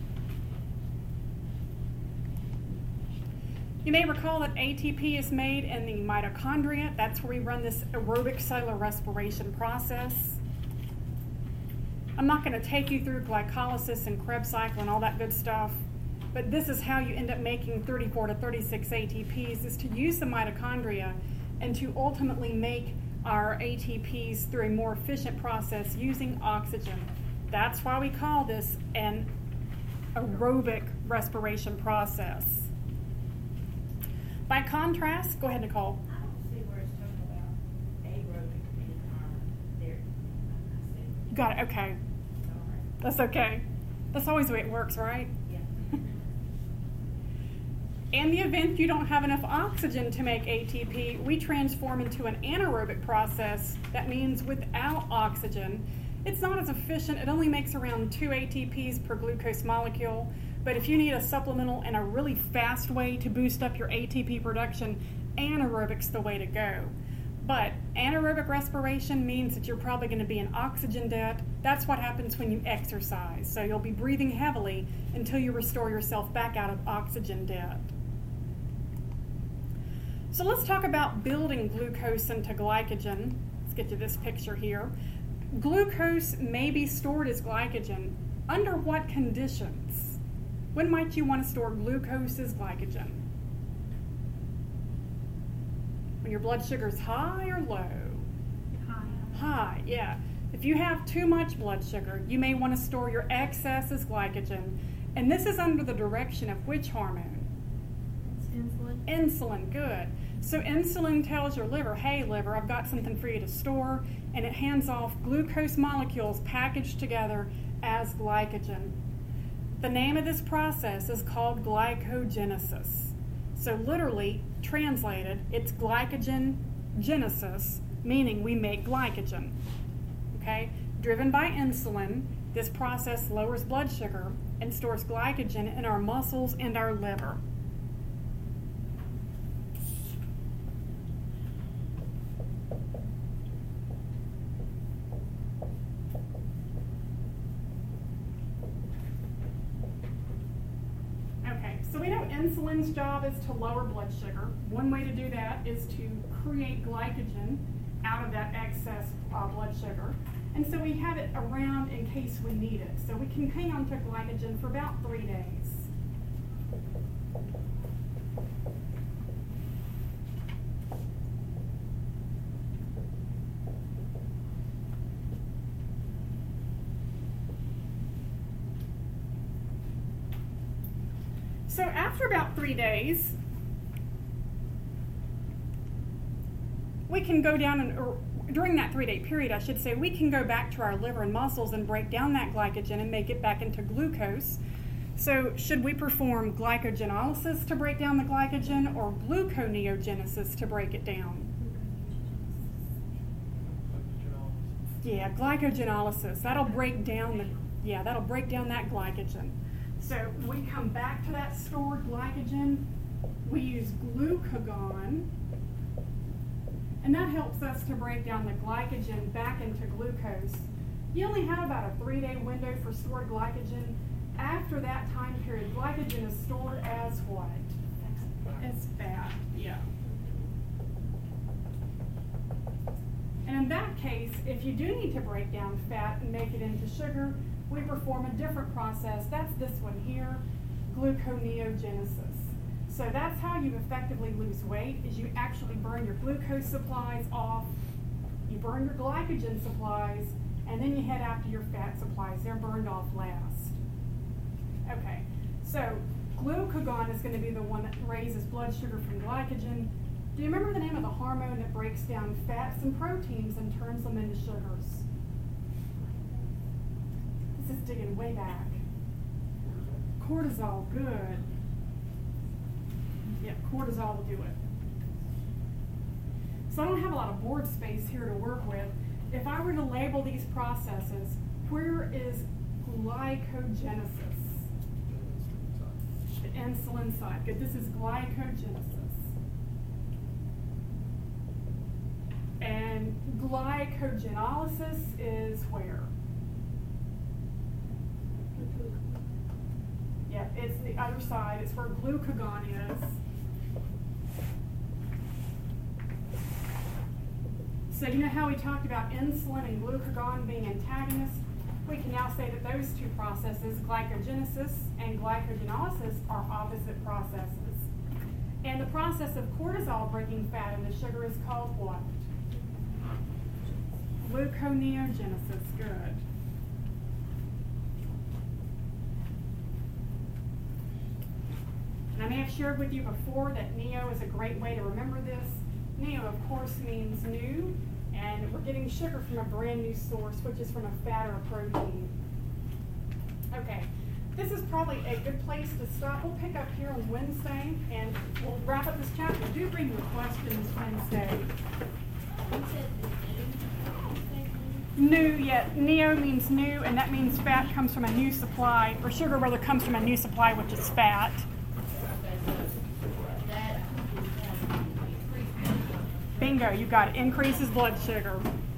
You may recall that ATP is made in the mitochondria. That's where we run this aerobic cellular respiration process. I'm not going to take you through glycolysis and Krebs cycle and all that good stuff, but this is how you end up making 34 to 36 ATPs, is to use the mitochondria and to ultimately make our ATPs through a more efficient process using oxygen. That's why we call this an aerobic respiration process. By contrast, go ahead, Nicole. I don't see where it's talking about aerobic and there. Got it, okay. Sorry. That's okay. That's always the way it works, right? Yeah. In the event you don't have enough oxygen to make ATP, we transform into an anaerobic process. That means without oxygen, it's not as efficient. It only makes around 2 ATPs per glucose molecule. But if you need a supplemental and a really fast way to boost up your ATP production, anaerobic's the way to go. But anaerobic respiration means that you're probably going to be in oxygen debt. That's what happens when you exercise. So you'll be breathing heavily until you restore yourself back out of oxygen debt. So let's talk about building glucose into glycogen. Let's get to this picture here. Glucose may be stored as glycogen. Under what conditions? When might you want to store glucose as glycogen? When your blood sugar is high or low? High, yeah. If you have too much blood sugar, you may want to store your excess as glycogen. And this is under the direction of which hormone? Insulin. Insulin, good. So insulin tells your liver, hey liver, I've got something for you to store, and it hands off glucose molecules packaged together as glycogen. The name of this process is called glycogenesis. So literally, translated, it's glycogen genesis, meaning we make glycogen. Okay? Driven by insulin, this process lowers blood sugar and stores glycogen in our muscles and our liver. So we know insulin's job is to lower blood sugar. One way to do that is to create glycogen out of that excess blood sugar. And so we have it around in case we need it. So we can hang on to glycogen for about 3 days. So after about 3 days, we can go down and, during that 3-day period, I should say, we can go back to our liver and muscles and break down that glycogen and make it back into glucose. So should we perform glycogenolysis to break down the glycogen or gluconeogenesis to break it down? Yeah, glycogenolysis. That'll break down that glycogen. So we come back to that stored glycogen. We use glucagon. And that helps us to break down the glycogen back into glucose. You only have about a 3-day window for stored glycogen. After that time period, glycogen is stored as what? As fat, yeah. And in that case, if you do need to break down fat and make it into sugar, we perform a different process. That's this one here, gluconeogenesis. So that's how you effectively lose weight, is you actually burn your glucose supplies off, you burn your glycogen supplies, and then you head after your fat supplies. They're burned off last. Okay, so glucagon is going to be the one that raises blood sugar from glycogen. Do you remember the name of the hormone that breaks down fats and proteins and turns them into sugars? This is digging way back. Cortisol, good. Yep, cortisol will do it. So I don't have a lot of board space here to work with. If I were to label these processes, where is glycogenesis? The insulin side. Good, this is glycogenesis. And glycogenolysis is where? Yep, it's the other side. It's where glucagon is. So you know how we talked about insulin and glucagon being antagonists? We can now say that those two processes, glycogenesis and glycogenolysis, are opposite processes. And the process of cortisol breaking fat into sugar is called what? Gluconeogenesis. Good. And I may have shared with you before that neo is a great way to remember this. Neo, of course, means new, and we're getting sugar from a brand new source, which is from a fat or a protein. Okay, this is probably a good place to stop. We'll pick up here on Wednesday, and we'll wrap up this chapter. Do bring your questions Wednesday. New, yeah, neo means new, and that means fat comes from a new supply, or sugar rather comes from a new supply, which is fat. Bingo, you got it. Increases blood sugar.